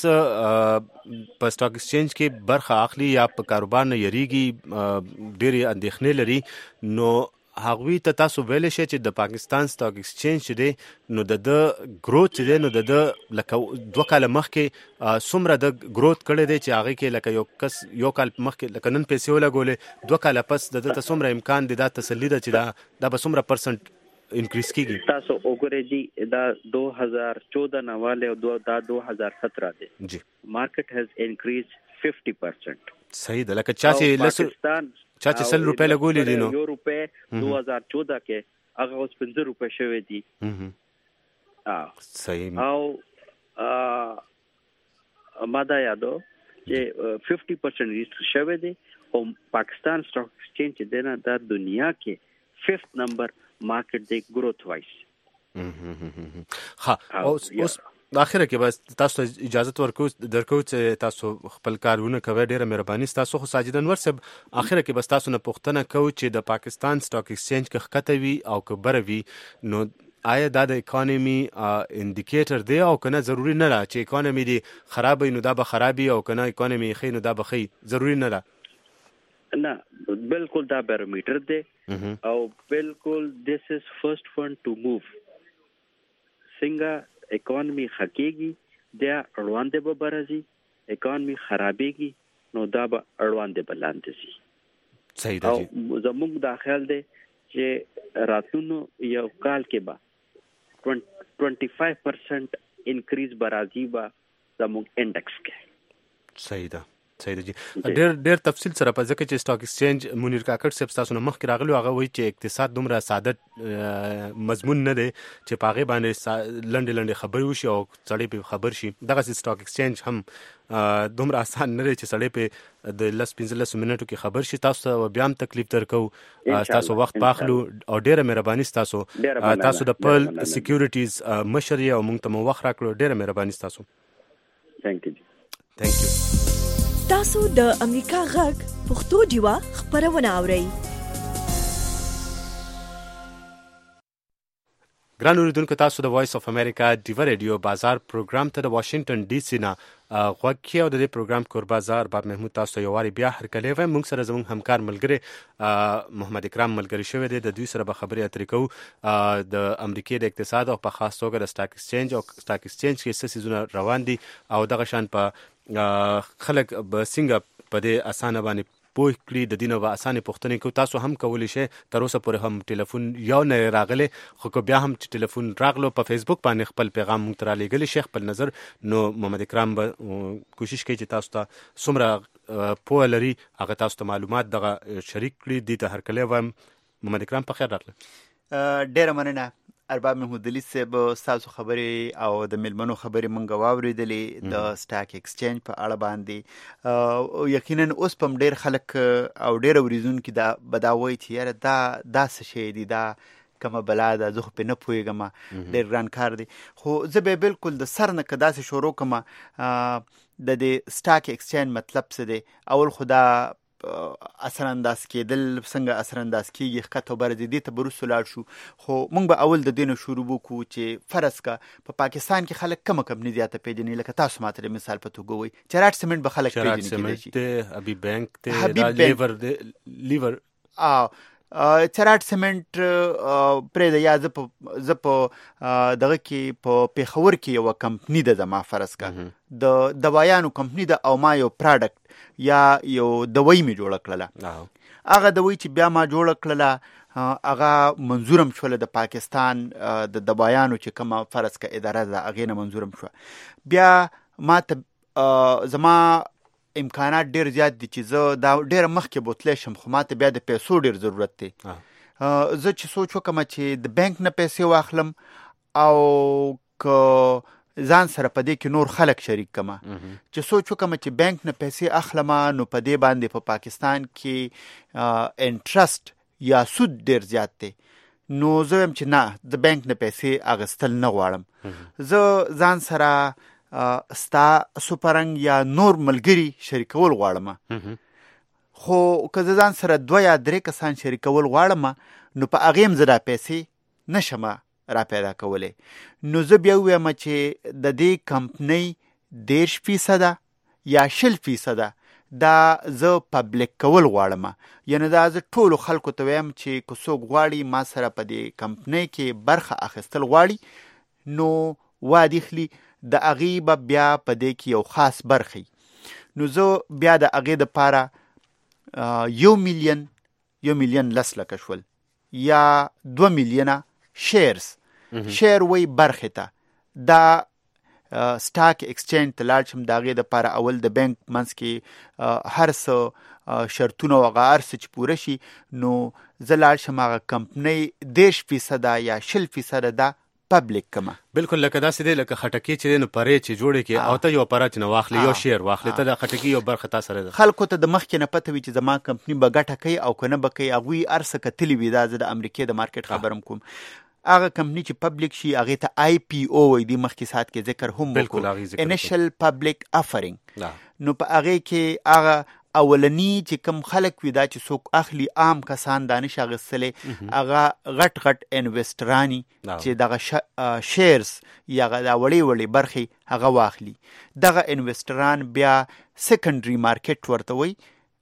په سټاک ایکسچینج کې برخه اخلي یا په کاروبار نه یریږي ډېرې اندېښنې لري نو هغوی ته تاسو ویلی شئ چې د پاکستان سټاک ایکسچینج چې دی نو د ګروت چې دی نو د لکه 2 کاله مخکې څومره د ګروت کړی دی چې هغې کې لکه یو کس یو کال مخکې لکه نن پیسې ولګولې 2 کاله پس د ته څومره امکان دی دا تسلي ده چې دا به څومره پرسنټ انکریز کیږي. تاسو وګورئ جی دا 2014 نواله او دا 2017 دی جی مارکیټ هاز انکریز 50%. صحیح ده لکه چا چې $100 لګولې دي نو یو روپے 2014 کې هغه اوس $15 شوی دی. صحیح او ما دا یادو چې 50% ریسک شوی دی او پاکستان سټاک ایکسچینج دی نه د دنیا کې 5th نمبر مارکیټ دی گروث وایز. ها اوس اخره کې بس تاسو اجازه درکو چې تاسو خپل کارونه کوي ډیره مهرباني تاسو خو ساجد انور صاحب اخره کې بس تاسو نه پوښتنه کوي چې د پاکستان سټاک ایکسچینج کې خطه وي او کبره وي نو آیا دا د اکانومي انډیکیټر دی او کنه ضروری نه ده چې اکانومي دی خراب وي نو دا به خرابي او کنه اکانومي خې نو دا به خې ضروری نه ده نه بالکل دا بیرومیټر دی او بالکل this is first one to move څنګه اکانومي خکېږي د اړوند به برازي اکانومي خرابېږي نو دا به اړوند به لاندې شي. صحیح ده. زموږ دا خیال دی چې راتلونو یو کال کې به 25% انکریز برازي به زموږ انډکس کې. صحیح ده. صحیح ده جی. ډېر تفصیل سره په ځکه چې سټاک ایکسچینج منیر کاکړ صاحب تاسو نه مخکې راغلی هغه وایي چې اقتصاد دومره ساده مضمون نه دی چې په هغې باندې لنډې خبرې وشي او سړی پرې خبر شي. دغسې سټاک ایکسچینج هم دومره اسان نه دی چې سړی پرې د 10-15 منټو کې خبر شي. تاسو ته بیا هم تکلیف درکو، تاسو وخت پاخلو او ډېره مهرباني ستاسو. تاسو د پل سکیورټیز مشر یې او موږ ته مو وخت راکړو. ډېره مهرباني ستاسو. تhank you. تاسو د امریکا غږ پښتو ډیوا خبرونه اورئ. ګران اوریدونکو، تاسو د وایس اف امریکا ډیوا ریډیو بازار پروګرام ته د واشنگټن ډي سي نه غوږ کې او د دې پروګرام کوربازار ارباب محمود تاسو ته یو وارې بیا هرکلی وایم. موږ سره زموږ همکار ملګری محمد اکرام ملګری شوی دی. د دوی سره به خبرې اترې کوو د امریکې د اقتصاد او په خاص توګه د سټاک ایکسچینج او سټاک ایکسچینج کې څه څیزونه روان دي او دغه شان په خلک به څنګه په دې اسانه باندې پوه کړي. د دې نه به اسانې پوښتنې کوو. تاسو هم کولی شئ. تر اوسه پورې هم ټلیفون یو نه راغلی، خو که بیا هم چې ټلیفون راغلو په فیسبوک باندې خپل پیغام موږ ته رالیږلی شئ خپل نظر. نو محمد اکرام به کوشش کوي چې تاسو ته څومره پوهه لري هغه تاسو ته معلومات دغه شریک کړي. دې ته هرکلی وایم. محمد اکرام په خیر راغله. ډېره مننه ارباب محمود علي صاحب. ستاسو خبرې او د میلمنو خبرې مونږ واورېدلې د سټاک ایکسچینج په اړه باندې. یقینا اوس په ډېر خلک او ډېر اوریدونکي به دا وایي چې یاره دا څه شی دی، دا کومه بلا ده، زه خو پرې نه پوهېږم، ډېر ګران کار دی. خو زه به بالکل د سر نه که داسې شروع کړم د دې سټاک ایکسچینج مطلب څه دی. اول خو دا اثرانداز کېدل څنګه اثرانداز کېږي ښکته وبرځي، دې ته به وروسته لاړ شو. خو موږ به اول د دې نه شروع وکړو چې فرض که په پاکستان کې خلک کومه کمپني زیاته پیژني. لکه تاسو ماته د مثال په توګه وایي چراټ سیمنټ به خلک پیژني کېدای شي، حبیب بینک ته، لیور چراټ سیمنټ پرېږده. یا زه په دغه کې په پېښور کې یوه کمپني ده زما فرض که د دوایانو کمپني ده او ما یو پراډکټ یا یو دوی مې جوړه کړله. هغه دوی چې بیا ما جوړه کړله هغه منظورم شوله د پاکستان د دوایانو چې کومه فرض که اداره ده هغې نه منظورم شوه. بیا ما ته زما امکانات ډېر زیات دي چې زه دا ډېره مخکې بوتلی شم، خو ما ته بیا د پیسو ډېر ضرورت دی. زه چې سوچ وکړم چې د بانک نه پیسې واخلم او که ځان سره په دې کې نور خلک شریک کما، چې سوچ وکړم چې بانک نه پیسې اخلم نو په دې باندې په پاکستان کې انټرست یا سود ډېر زیات دی. نو زه وایم چې نه، د بانک نه پیسې اخیستل نه غواړم. زه ځان سره ستا سپرنګ یا نور ملګري شریکول غواړم. خو که زه ځان سره 2 یا 3 کسان شریکول غواړم نو په هغې هم زه دا پیسې نشم را پیدا کولی. نو زه بیا ویم چې د دې کمپنۍ 10% یا 20% دا زه پبلیک کول غواړم. یعنی دا زه ټولو خلکو ته ویم چې که څوک غواړي ما سره په دې کمپنۍ کې برخه اخیستل غواړي نو وادخلي، د هغې به بیا په دې کې یو خاص برخی. نو زه بیا د هغې دپاره 1 میلیون لس لکه شول یا 2 میلیونه شیرز شیر وی برخه ته دا سټاک ایکسچینج ته لاړ شم. د هغې دپاره اول د بانک منځ کې هر څه شرطونه او هغه هر څه چې پوره شي نو زه لاړ شم هغه کمپنۍ 10% یا 20% دا پبلیک کما. بالکل لکه داسې دی لکه خټکي چې دی نو پرې چې جوړې کې او ته یو پره چې نه واخلي یو شیر واخلي، ته د خټکي یو برخه تا سره ده. خلکو ته د مخکې نه پته وي چې زما کمپني به ګټه کوي او که نه به کوي. هغوی هر څه کتلي وي. دا زه د امریکې د مارکیټ خبرم کوم. هغه کمپنی چې پبلیک شي هغې ته IPO وایي. دې مخکې ساعت کې ذکر هم وکړو، انیشل پبلیک افرینګ. نو په هغې کې هغه اولنی چې کم خلک وي دا چې څوک اخلي عام کسان دانش اخیستلی هغه غټ غټ انویسټرانی چې دغه شیرز یا دا وړې وړې برخې هغه واخلي. دغه انویسټران بیا سیکنډري مارکیټ ورته وایي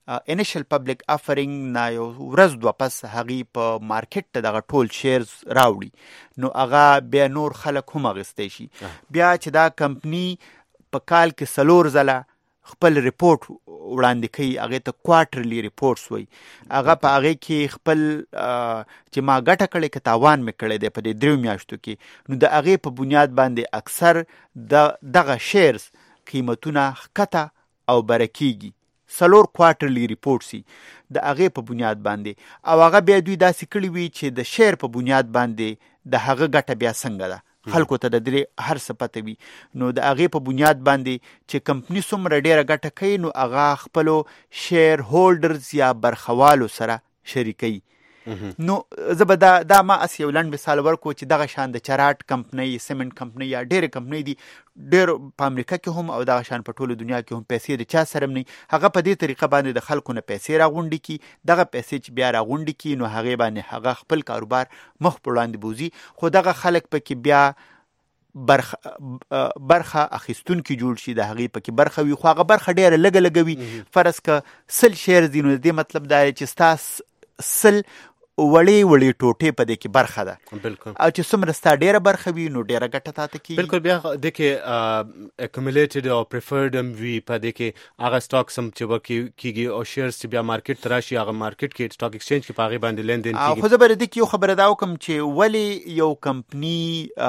انیشل پبلک افرینګ نه یو ورځ دوه پس هغې په مارکیټ ته دغه ټول شیرز راوړي نو هغه بیا نور خلک هم اخیستی شي. بیا چې دا کمپني په کال کې 4 ځله خپل ریپورت وړاندې کوي، هغې ته کوارټرلی ریپورټس وایي. هغه په هغې کې خپل چې ما ګټه کړې که تاوان مې کړی دی په دې 3 میاشتو کې، نو د هغې په بنیاد باندې اکثر دغه شیرز قیمتونه ښکته او بره کېږي. 4 کوارټرلی ریپورټ سي د هغې په بنیاد باندې، او هغه بیا دوی داسې کړي وي چې د شیر په بنیاد باندې د هغه ګټه بیا څنګه ده خلکو ته د دې هر څه پته وي. نو د هغې په بنیاد باندې چې کمپني څومره ډیره ګټه کوي نو هغه خپلو شیر هولډرز یا برخوالو سره شریکوي. نو زه به دا ما اس یو لنډ مثال ورکو چې دغه شان د چراټ کمپنۍ، سیمنټ کمپنۍ یا ډېرې کمپنۍ دي، ډېر په امریکا کې هم او دغه شان په ټوله دنیا کې هم پیسې د چا سره نه، هغه په دې طریقه باندې د خلکو نه پیسې راغونډي کی. دغه پیسې چې بیا راغونډي کی نو هغې باندې هغه خپل کاروبار مخ په وړاندې بوزي، خو دغه خلک پکې بیا برخه اخیستونکي جوړ شي، د هغې پکې برخه وي، خو هغه برخه ډېره لږه وي. فرض که 100 شیر دي نو د دې مطلب دا دی چې ستا 100 وړې ټوټې په دې کې برخه ده. بالکل. او چې څومره ستا ډېره برخه وي نو ډېره ګټه تاته کېږي. بالکل. بیا د کې اکومولیټډ او پریفرډ هم وي، په دې کې هغه سټاکس هم چې کېږي او شیرز چې بیا مارکیټ ته راشي، هغه مارکیټ کې سټاک ایکسچینج کې په هغې باندې لیندین کېږي. خو زه به د دې کې یو خبره دا وکړم چې ولې یو کمپني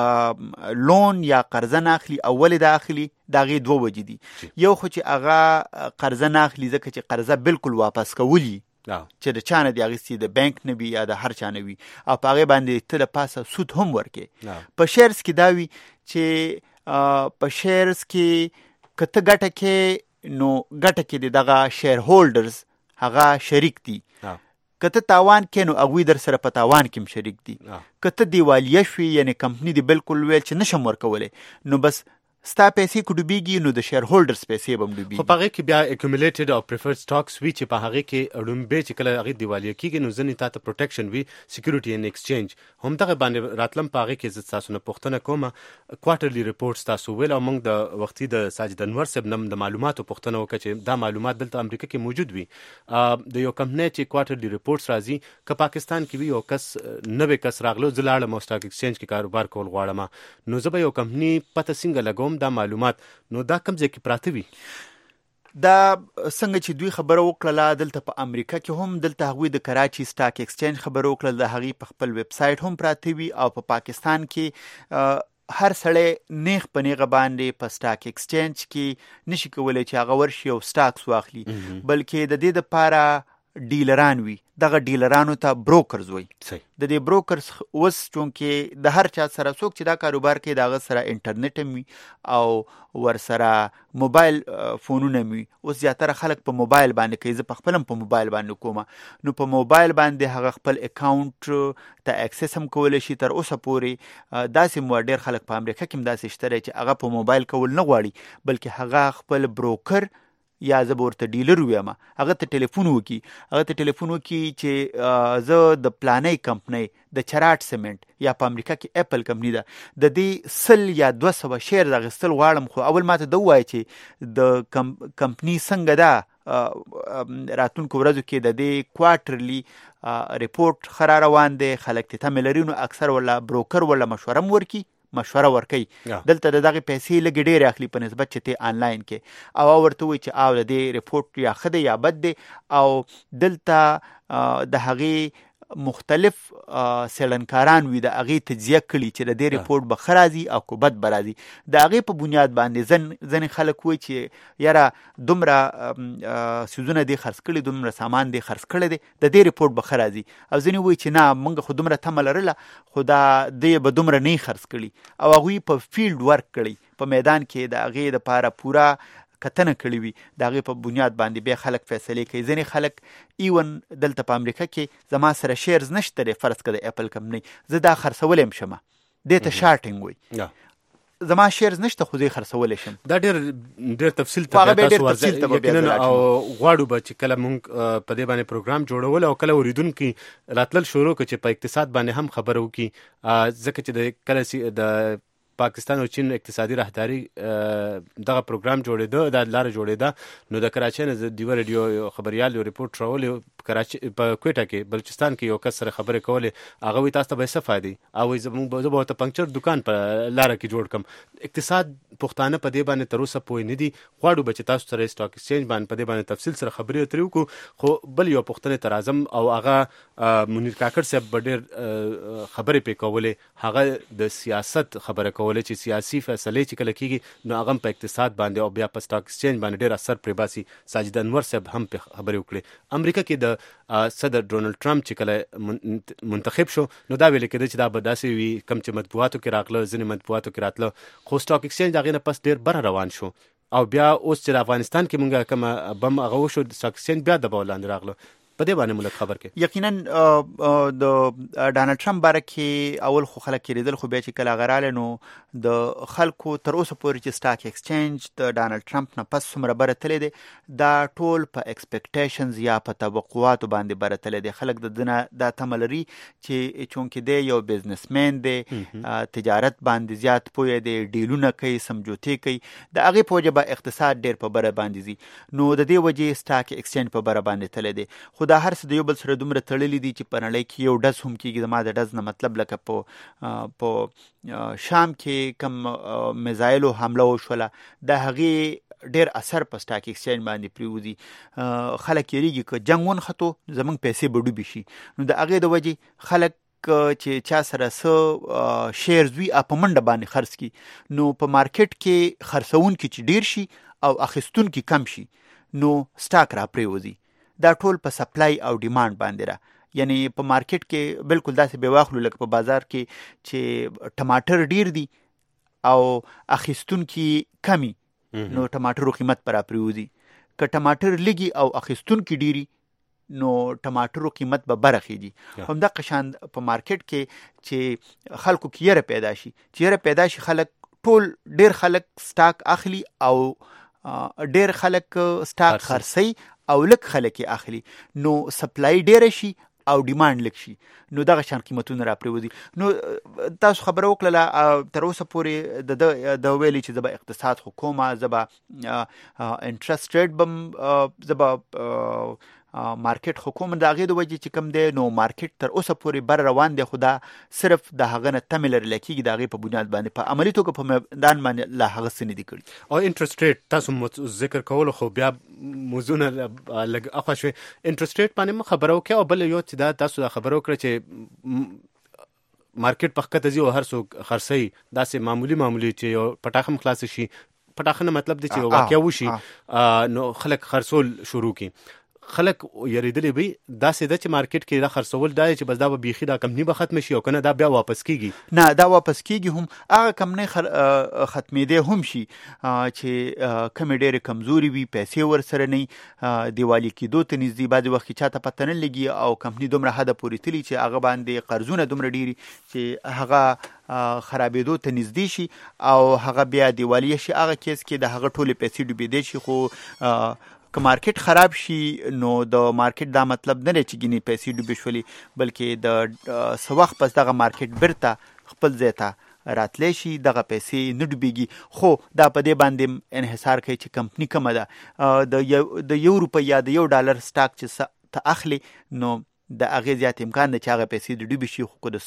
لون یا قرضه نه اخلي او ولې دا اخلي، د هغې 2 وجې دي. یو خو چې هغه قرضه نه اخلي ځکه چې قرضه بالکل واپس کولی چې د چا نه دي اخیستي، د بانک نه وي یا د هر چا نه وي، او په هغې باندې ته د پاسه سود هم ورکې. په شیرز کې دا وي چې په شیرز کې که ته ګټه کې نو ګټه کې د دغه شیر هولډرز هغه شریک دي، که ته تاوان کې نو هغوی در سره په تاوان کې هم شریک دي. که ته دیوالیه شوي یعنې کمپني دې بالکل ویل چې نشم ورکولی نو بس ستا پیسې که ډوبېږي نو د شیر هولډرز پیسې به هم ډوبېږي. خو په هغې کې بیا اکومولیټډ او پریفرډ سټاکس وي چې په هغې کې ړومبې چې کله هغې دیوالیه کېږي نو ځینې تا ته پروټیکشن وي، سیکیورټي ان ایکسچینج. همدغه باندې راتلم په هغې کې زه تاسو نه پوښتنه کومه. کوارټرلی ریپورټس تاسو ویل او موږ د وختي د ساجد انور صاحب نه د معلوماتو پوښتنه وکړه چې دا معلومات دلته امریکا کې موجود وي. د یو کمپنۍ چې کوارټرلی ریپورټس راځي، که پاکستان کې وي یو کس نوی کس راغلو، زه لاړم او سټاک ایکسچینج کې کاروبار کول غواړم، نو زه به یو کمپنۍ پته څنګه لګوم دا معلومات، نو دا کوم ځای کې پراته وي؟ دا څنګه چې دوی خبره وکړله دلته په امریکا کې هم، دلته هغوی د کراچي سټاک ایکسچینج خبره وکړله، د هغې په خپل ویب سایټ هم پراته وي. او په پاکستان کې هر سړی نیغ په نیغه باندې په سټاک ایکسچینج کې نشي کولی چې هغه ورشي او سټاکس واخلي، بلکې د دې دپاره ډیلران وي. دغه ډیلرانو ته بروکرز وي. د دې بروکرز اوس چونکې د هر چا سره څوک چې دا کاروبار کوي د هغه سره انټرنیټ هم وي او ورسره موبایل فونونه هم وي. اوس زیاتره خلک په موبایل باندې کوي، زه په خپل هم په موبایل باندې کوم، نو په موبایل باندې هغه خپل اکاونټ ته اکسس هم کولی شي. تر اوسه پورې داسې ډېر خلک په امریکا کې هم داسې شته دی چې هغه په موبایل کول نه غواړي، بلکې هغه خپل بروکر یا زه به ورته ډیلر ویم، هغه ته ټلیفون وکړي چې زه د پلانۍ کمپنۍ د چراټ سیمنټ یا په امریکا کې اپل کمپنۍ ده، د دې 100 یا 200 شیر اخیستل غواړم، خو اول ماته ده ووایه چې د کمپنۍ څنګه ده راتلونکو ورځو کې د دې کوارټرلی ریپورټ ښه را روان دی، خلک ته تمې لري، نو اکثر ولا بروکر ولا مشوره ورکوي. دلته د دغه پیسې لږې ډېرې اخلي په نسبت چې ته آنلاین کې، او ورته وایي چې او د دې ریپورټ یا ښه دی یا بد دی، او دلته د هغې مختلف څېړنکاران وي، د هغې تجزیه کړي چې د دې ریپورټ به ښه راځي او که بد به راځي. د هغې په بنیاد باندې ځینې خلک وایي چې یاره دومره څیزونه دې خرڅ کړي، دومره سامان دې خرڅ کړی دی، د دې ریپورټ به ښه راځي. او ځینې وایي چې نه موږ خو دومره تمه لرله خو دا دې به دومره نه خرڅ کړي، او هغوی په فیلډ ورک کړي، په میدان کې د هغې دپاره پوره کتنه کړې وي، د هغې په بنیاد باندې بیا خلک فیصلې کوي. ځینې خلک ایون دلته په امریکا کې زما سره شیرز نشته دی، فرض که د اپل کمپنۍ، زه دا خرڅولی هم شمه، دې ته شارټینګ وایي، زما شیرز نشته خو زه یې خرڅولی شم. دا ډېر تفصیل ته یقینا او غواړو به چې کله مونږ په دې باندې پروګرام جوړول او کله اورېدونکي راتلل شروع کړي چې په اقتصاد باندې هم خبره وکړي، ځکه چې کله د پاکستان او چین اقتصادي راهداري دغه پروګرام جوړېده د لار جوړېده نو د کراچۍ نه د دیو رادیو خبريال یو ریپورت راولې کراچۍ په کوټه کې بلوچستان کې یو کس سره خبرې کولې هغه وی تاسو ته به څه فائدې او زموږ به ته پنکچر دکان په لار کې جوړ کم اقتصاد پښتانه په دې باندې تر اوسه پوه نه دي غواړو به چې تاسو سره سټاک ایکسچینج باندې په دې باندې تفصیل سره خبرې اترې وکړو خو بل یو پښتنه تر اعظم او هغه منیر کاکړ صاحب ډېر خبرې پې کولې هغه د سیاست خبره کولې چې سیاسي فیصلې چې کله کېږي نو هغه په اقتصاد باندې او بیا په سټاک ایکسچینج باندې ډېر اثر پرې باسي ساجد انور صاحب هم په خبرې وکړې امریکا کې د صدر ډونالد ټرمپ چې کله منتخب شو نو دا ویل کېده چې دا به داسې وي کم چې مطبوعاتو کې راغله ځینې مطبوعاتو کې راتله خو سټاک ایکسچینج هغې نه پس ډېر بره روان شو او بیا اوس چې د افغانستان کې مونږ کومه بم هغه وشو سټاک ایکسچینج بیا دباو لاندې راغله په دې باندې ملک خبر کې یقینا د ډانلډ ټرمپ باره کې اول خو خلک کېدل خو بیا چې کله غراله نو د خلکو تر اوسه پورې چې سټاک ایکسچینج د ډانلډ ټرمپ نه پس څومره بره تللی دی دا ټول په ایکسپیکټیشنز یا په توقعاتو باندې بره تللی دی خلک د دنه دا تمه لري چې چونکې دی یو بزنسمین دی تجارت باندې زیات پوهه دی ډیلونه کوي سمجوتې کوي د هغې په وجه به اقتصاد ډېر په بره باندې ځي نو د دې وجې سټاک ایکسچینج په بره باندې تللی دی خو دا هر څه د یو بل سره دومره تړلي دي چې په نړۍ کې یو ډز هم کېږي زما د ډز نه مطلب لکه په شام کې کم میزایلو حمله وشوله د هغې ډېر اثر په سټاک ایکسچینج باندې پرېوځي خلک یېرېږي که جنګ ونښتو زموږ پیسې به ډوبې شي نو د هغې د وجې خلک چې چا سره څه شیرز وي په منډه باندې خرڅ کړي نو په مارکیټ کې خرڅونکي چې ډېر شي او اخیستونکي کم شي نو سټاک را پرېوځي دا ټول په سپلای او ډیماند باندې را یعنی په مارکیټ کې بالکل داسې به واخلو لکه په بازار کې چې ټماټر ډیر دي او اخیستونکي کمی نو ټماټرو قیمت پر پریوزي که ټماټر لګي او اخیستونکي ډیری نو ټماټرو قیمت به برخیږي هم د قشان په مارکیټ کې چې خلکو کې یره پیدا شي چې یره پیدا شي خلک ټول ډیر خلک سټاک اخلي او ډیر خلک سټاک خرڅي او لک خلک اخلي نو سپلای ډیر شي او ډیماند لک شي نو دغه شان قیمتونه را پریوځي نو تاسو خبره وکړه تر اوسه پورې د ویلي چې زبا اقتصاد حکومه زبا انټرست ریټ بم زبا مارکیټ حکومت د هغې د وجې چې کم دی نو مارکیټ تر اوسه پورې بر روان دی خو دا صرف د هغه نه تمې لرله کېږي د هغې په بنیاد باندې په عملي توګه په میدان باندې لا هغه څه نه دي کړي او انټرست ریټ تاسو ذکر کولو خو بیا موضوعونه لږ اخوا شوې انټرست ریټ باندې مو خبره وکړه او بل یو چې دا تاسو دا خبره وکړه چې مارکیټ په ښکته ځي او هر څوک خرڅوي داسې معمولي چې یو پټاخه هم خلاص شي پټاخه نه مطلب دی چې واقعیا وشي نو خلک خرڅول شروع کړي خلک یریدلې وي داسې ده چې مارکیټ کې دا خرڅول دا چې بس دا به بیخي دا کمپني به ختم شي او کنه دا بیا واپس کیږي نه دا واپس کیږي هم هغه کمپني ختمېدې هم شي چې کم ډېرې کمزوري وي پیسې ورسره نه دیوالي کېدو ته نږدې بعضې وخت کې چاته پته نه لګي او کمپني دومره حده پورې تلي چې هغه باندې قرضونه دومره ډېري چې هغه خرابېدو ته نږدې شي او هغه بیا دیوالي شي هغه کیس کې د هغه ټولې پیسې ډوبېدې شي خو که مارکیټ خراب شي نو د مارکیټ دا مطلب نه دی چې ګینې پیسې ډوبې شولې بلکې د څه وخت پس دغه مارکیټ بیرته خپل ځای ته راتلی شي دغه پیسې نه ډوبېږي خو دا په دې باندې انحصار کوي چې کمپني کومه ده د یو روپۍ یا د $1 سټاک چې ته اخلي نو د هغې زیات امکان ده چې هغه پیسې د ډوبې شي خو که د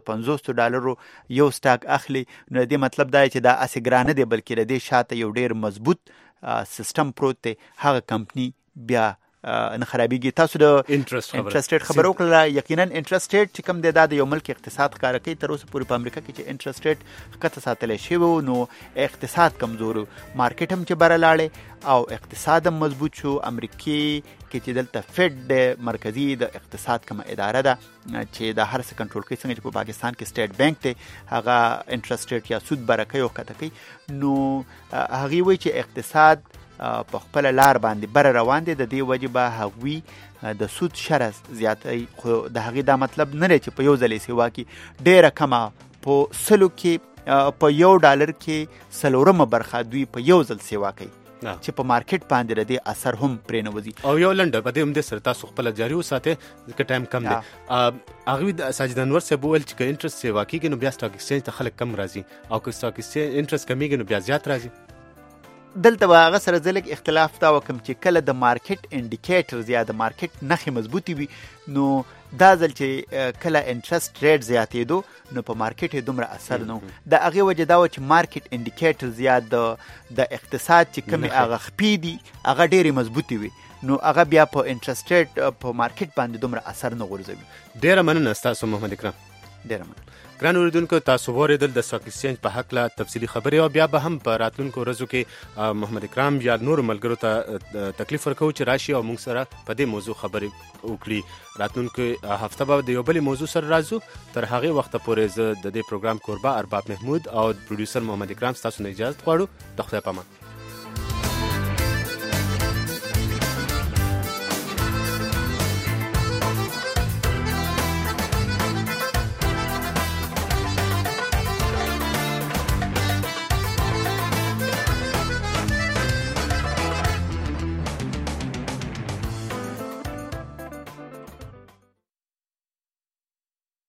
$100 یو سټاک اخلي نو د دې مطلب دا چې دا هسې ګرانه دی بلکې د دې شاته یو ډېر مضبوط سیستم پروت دی هغه کمپنی بیا نه خرابېږي تاسو د انټرست ریټ خبره وکړله یقینا انټرست ریټ چې کوم دی دا د یو ملک اقتصاد ښکاره کوي تر اوسه پورې په امریکا کې چې انټرست ریټ ښکته ساتلی شوی و نو اقتصاد کمزور مارکیټ هم چې بره لاړی او اقتصاد هم مضبوط شو امریکې کې چې دلته فیډ د مرکزي د اقتصاد کومه اداره ده چې د هر څه کنټرول کوي څنګه چې په پاکستان کې سټیټ بانک دی هغه انټرست ریټ یا سود بره کوي او ښکته کوي نو هغې وایي چې اقتصاد په خپل لار باندې بره روان دي د دې وجې به هغوی د سود شرز زیاتی خو د هغې دا مطلب نه دی چې په یو ځل یې سیوا کې ډېره کمه په $100 کې په $1 کې 40 برخه دوی په یو ځل سیوا کوي چې په مارکیټ باندې ردی اثر هم پرې نه وځي. او یو لنډه په دې هم د سر تاسو خپل جاری وساته ځکه ټایم کم دی. هغه د ساجد انور صاحب ویل چې انټرست سیوا کیږي نو بیا سټاک ایکسچینج ته خلک کم راځي او که سټاک ایکسچینج انټرست کمیږي نو بیا زیات راځي. دلته هغه سره ځلک اختلاف دا وکم چې کله د مارکیټ انډیکیټرز یا د مارکیټ نخې مضبوطی وي نو دا ځل چې کله انټرست ریټ زیاتېدو نو په مارکیټ دومره اثر نه د هغه وجه دا و چې مارکیټ انډیکیټرز یا د اقتصاد چې کوم هغه خپې دي هغه ډېری مضبوطی وي نو هغه بیا په انټرست ریټ په مارکیټ باندې دومره اثر نه غورځوي. ډېره مننه تاسو محمد اکرم. ډېره مننه. ګران اوریدونکو تاسو ورېدل د سټاک ایکسچینج په حق لا تفصیلی خبرې او بیا به هم په راتلونکو ورځو کې محمد اکرام یا نور ملګرو ته تکلیف ورکو چې راشي او موږ سره په دې موضوع خبرې وکړي. راتلونکو هفته به د یو بل موضوع سره راځو. تر هغه وخت پورې زه د دې پروګرام کوربه ارباب محمود او پروډوسر محمد اکرام تاسو نه اجازه غواړو. د خدای په امان.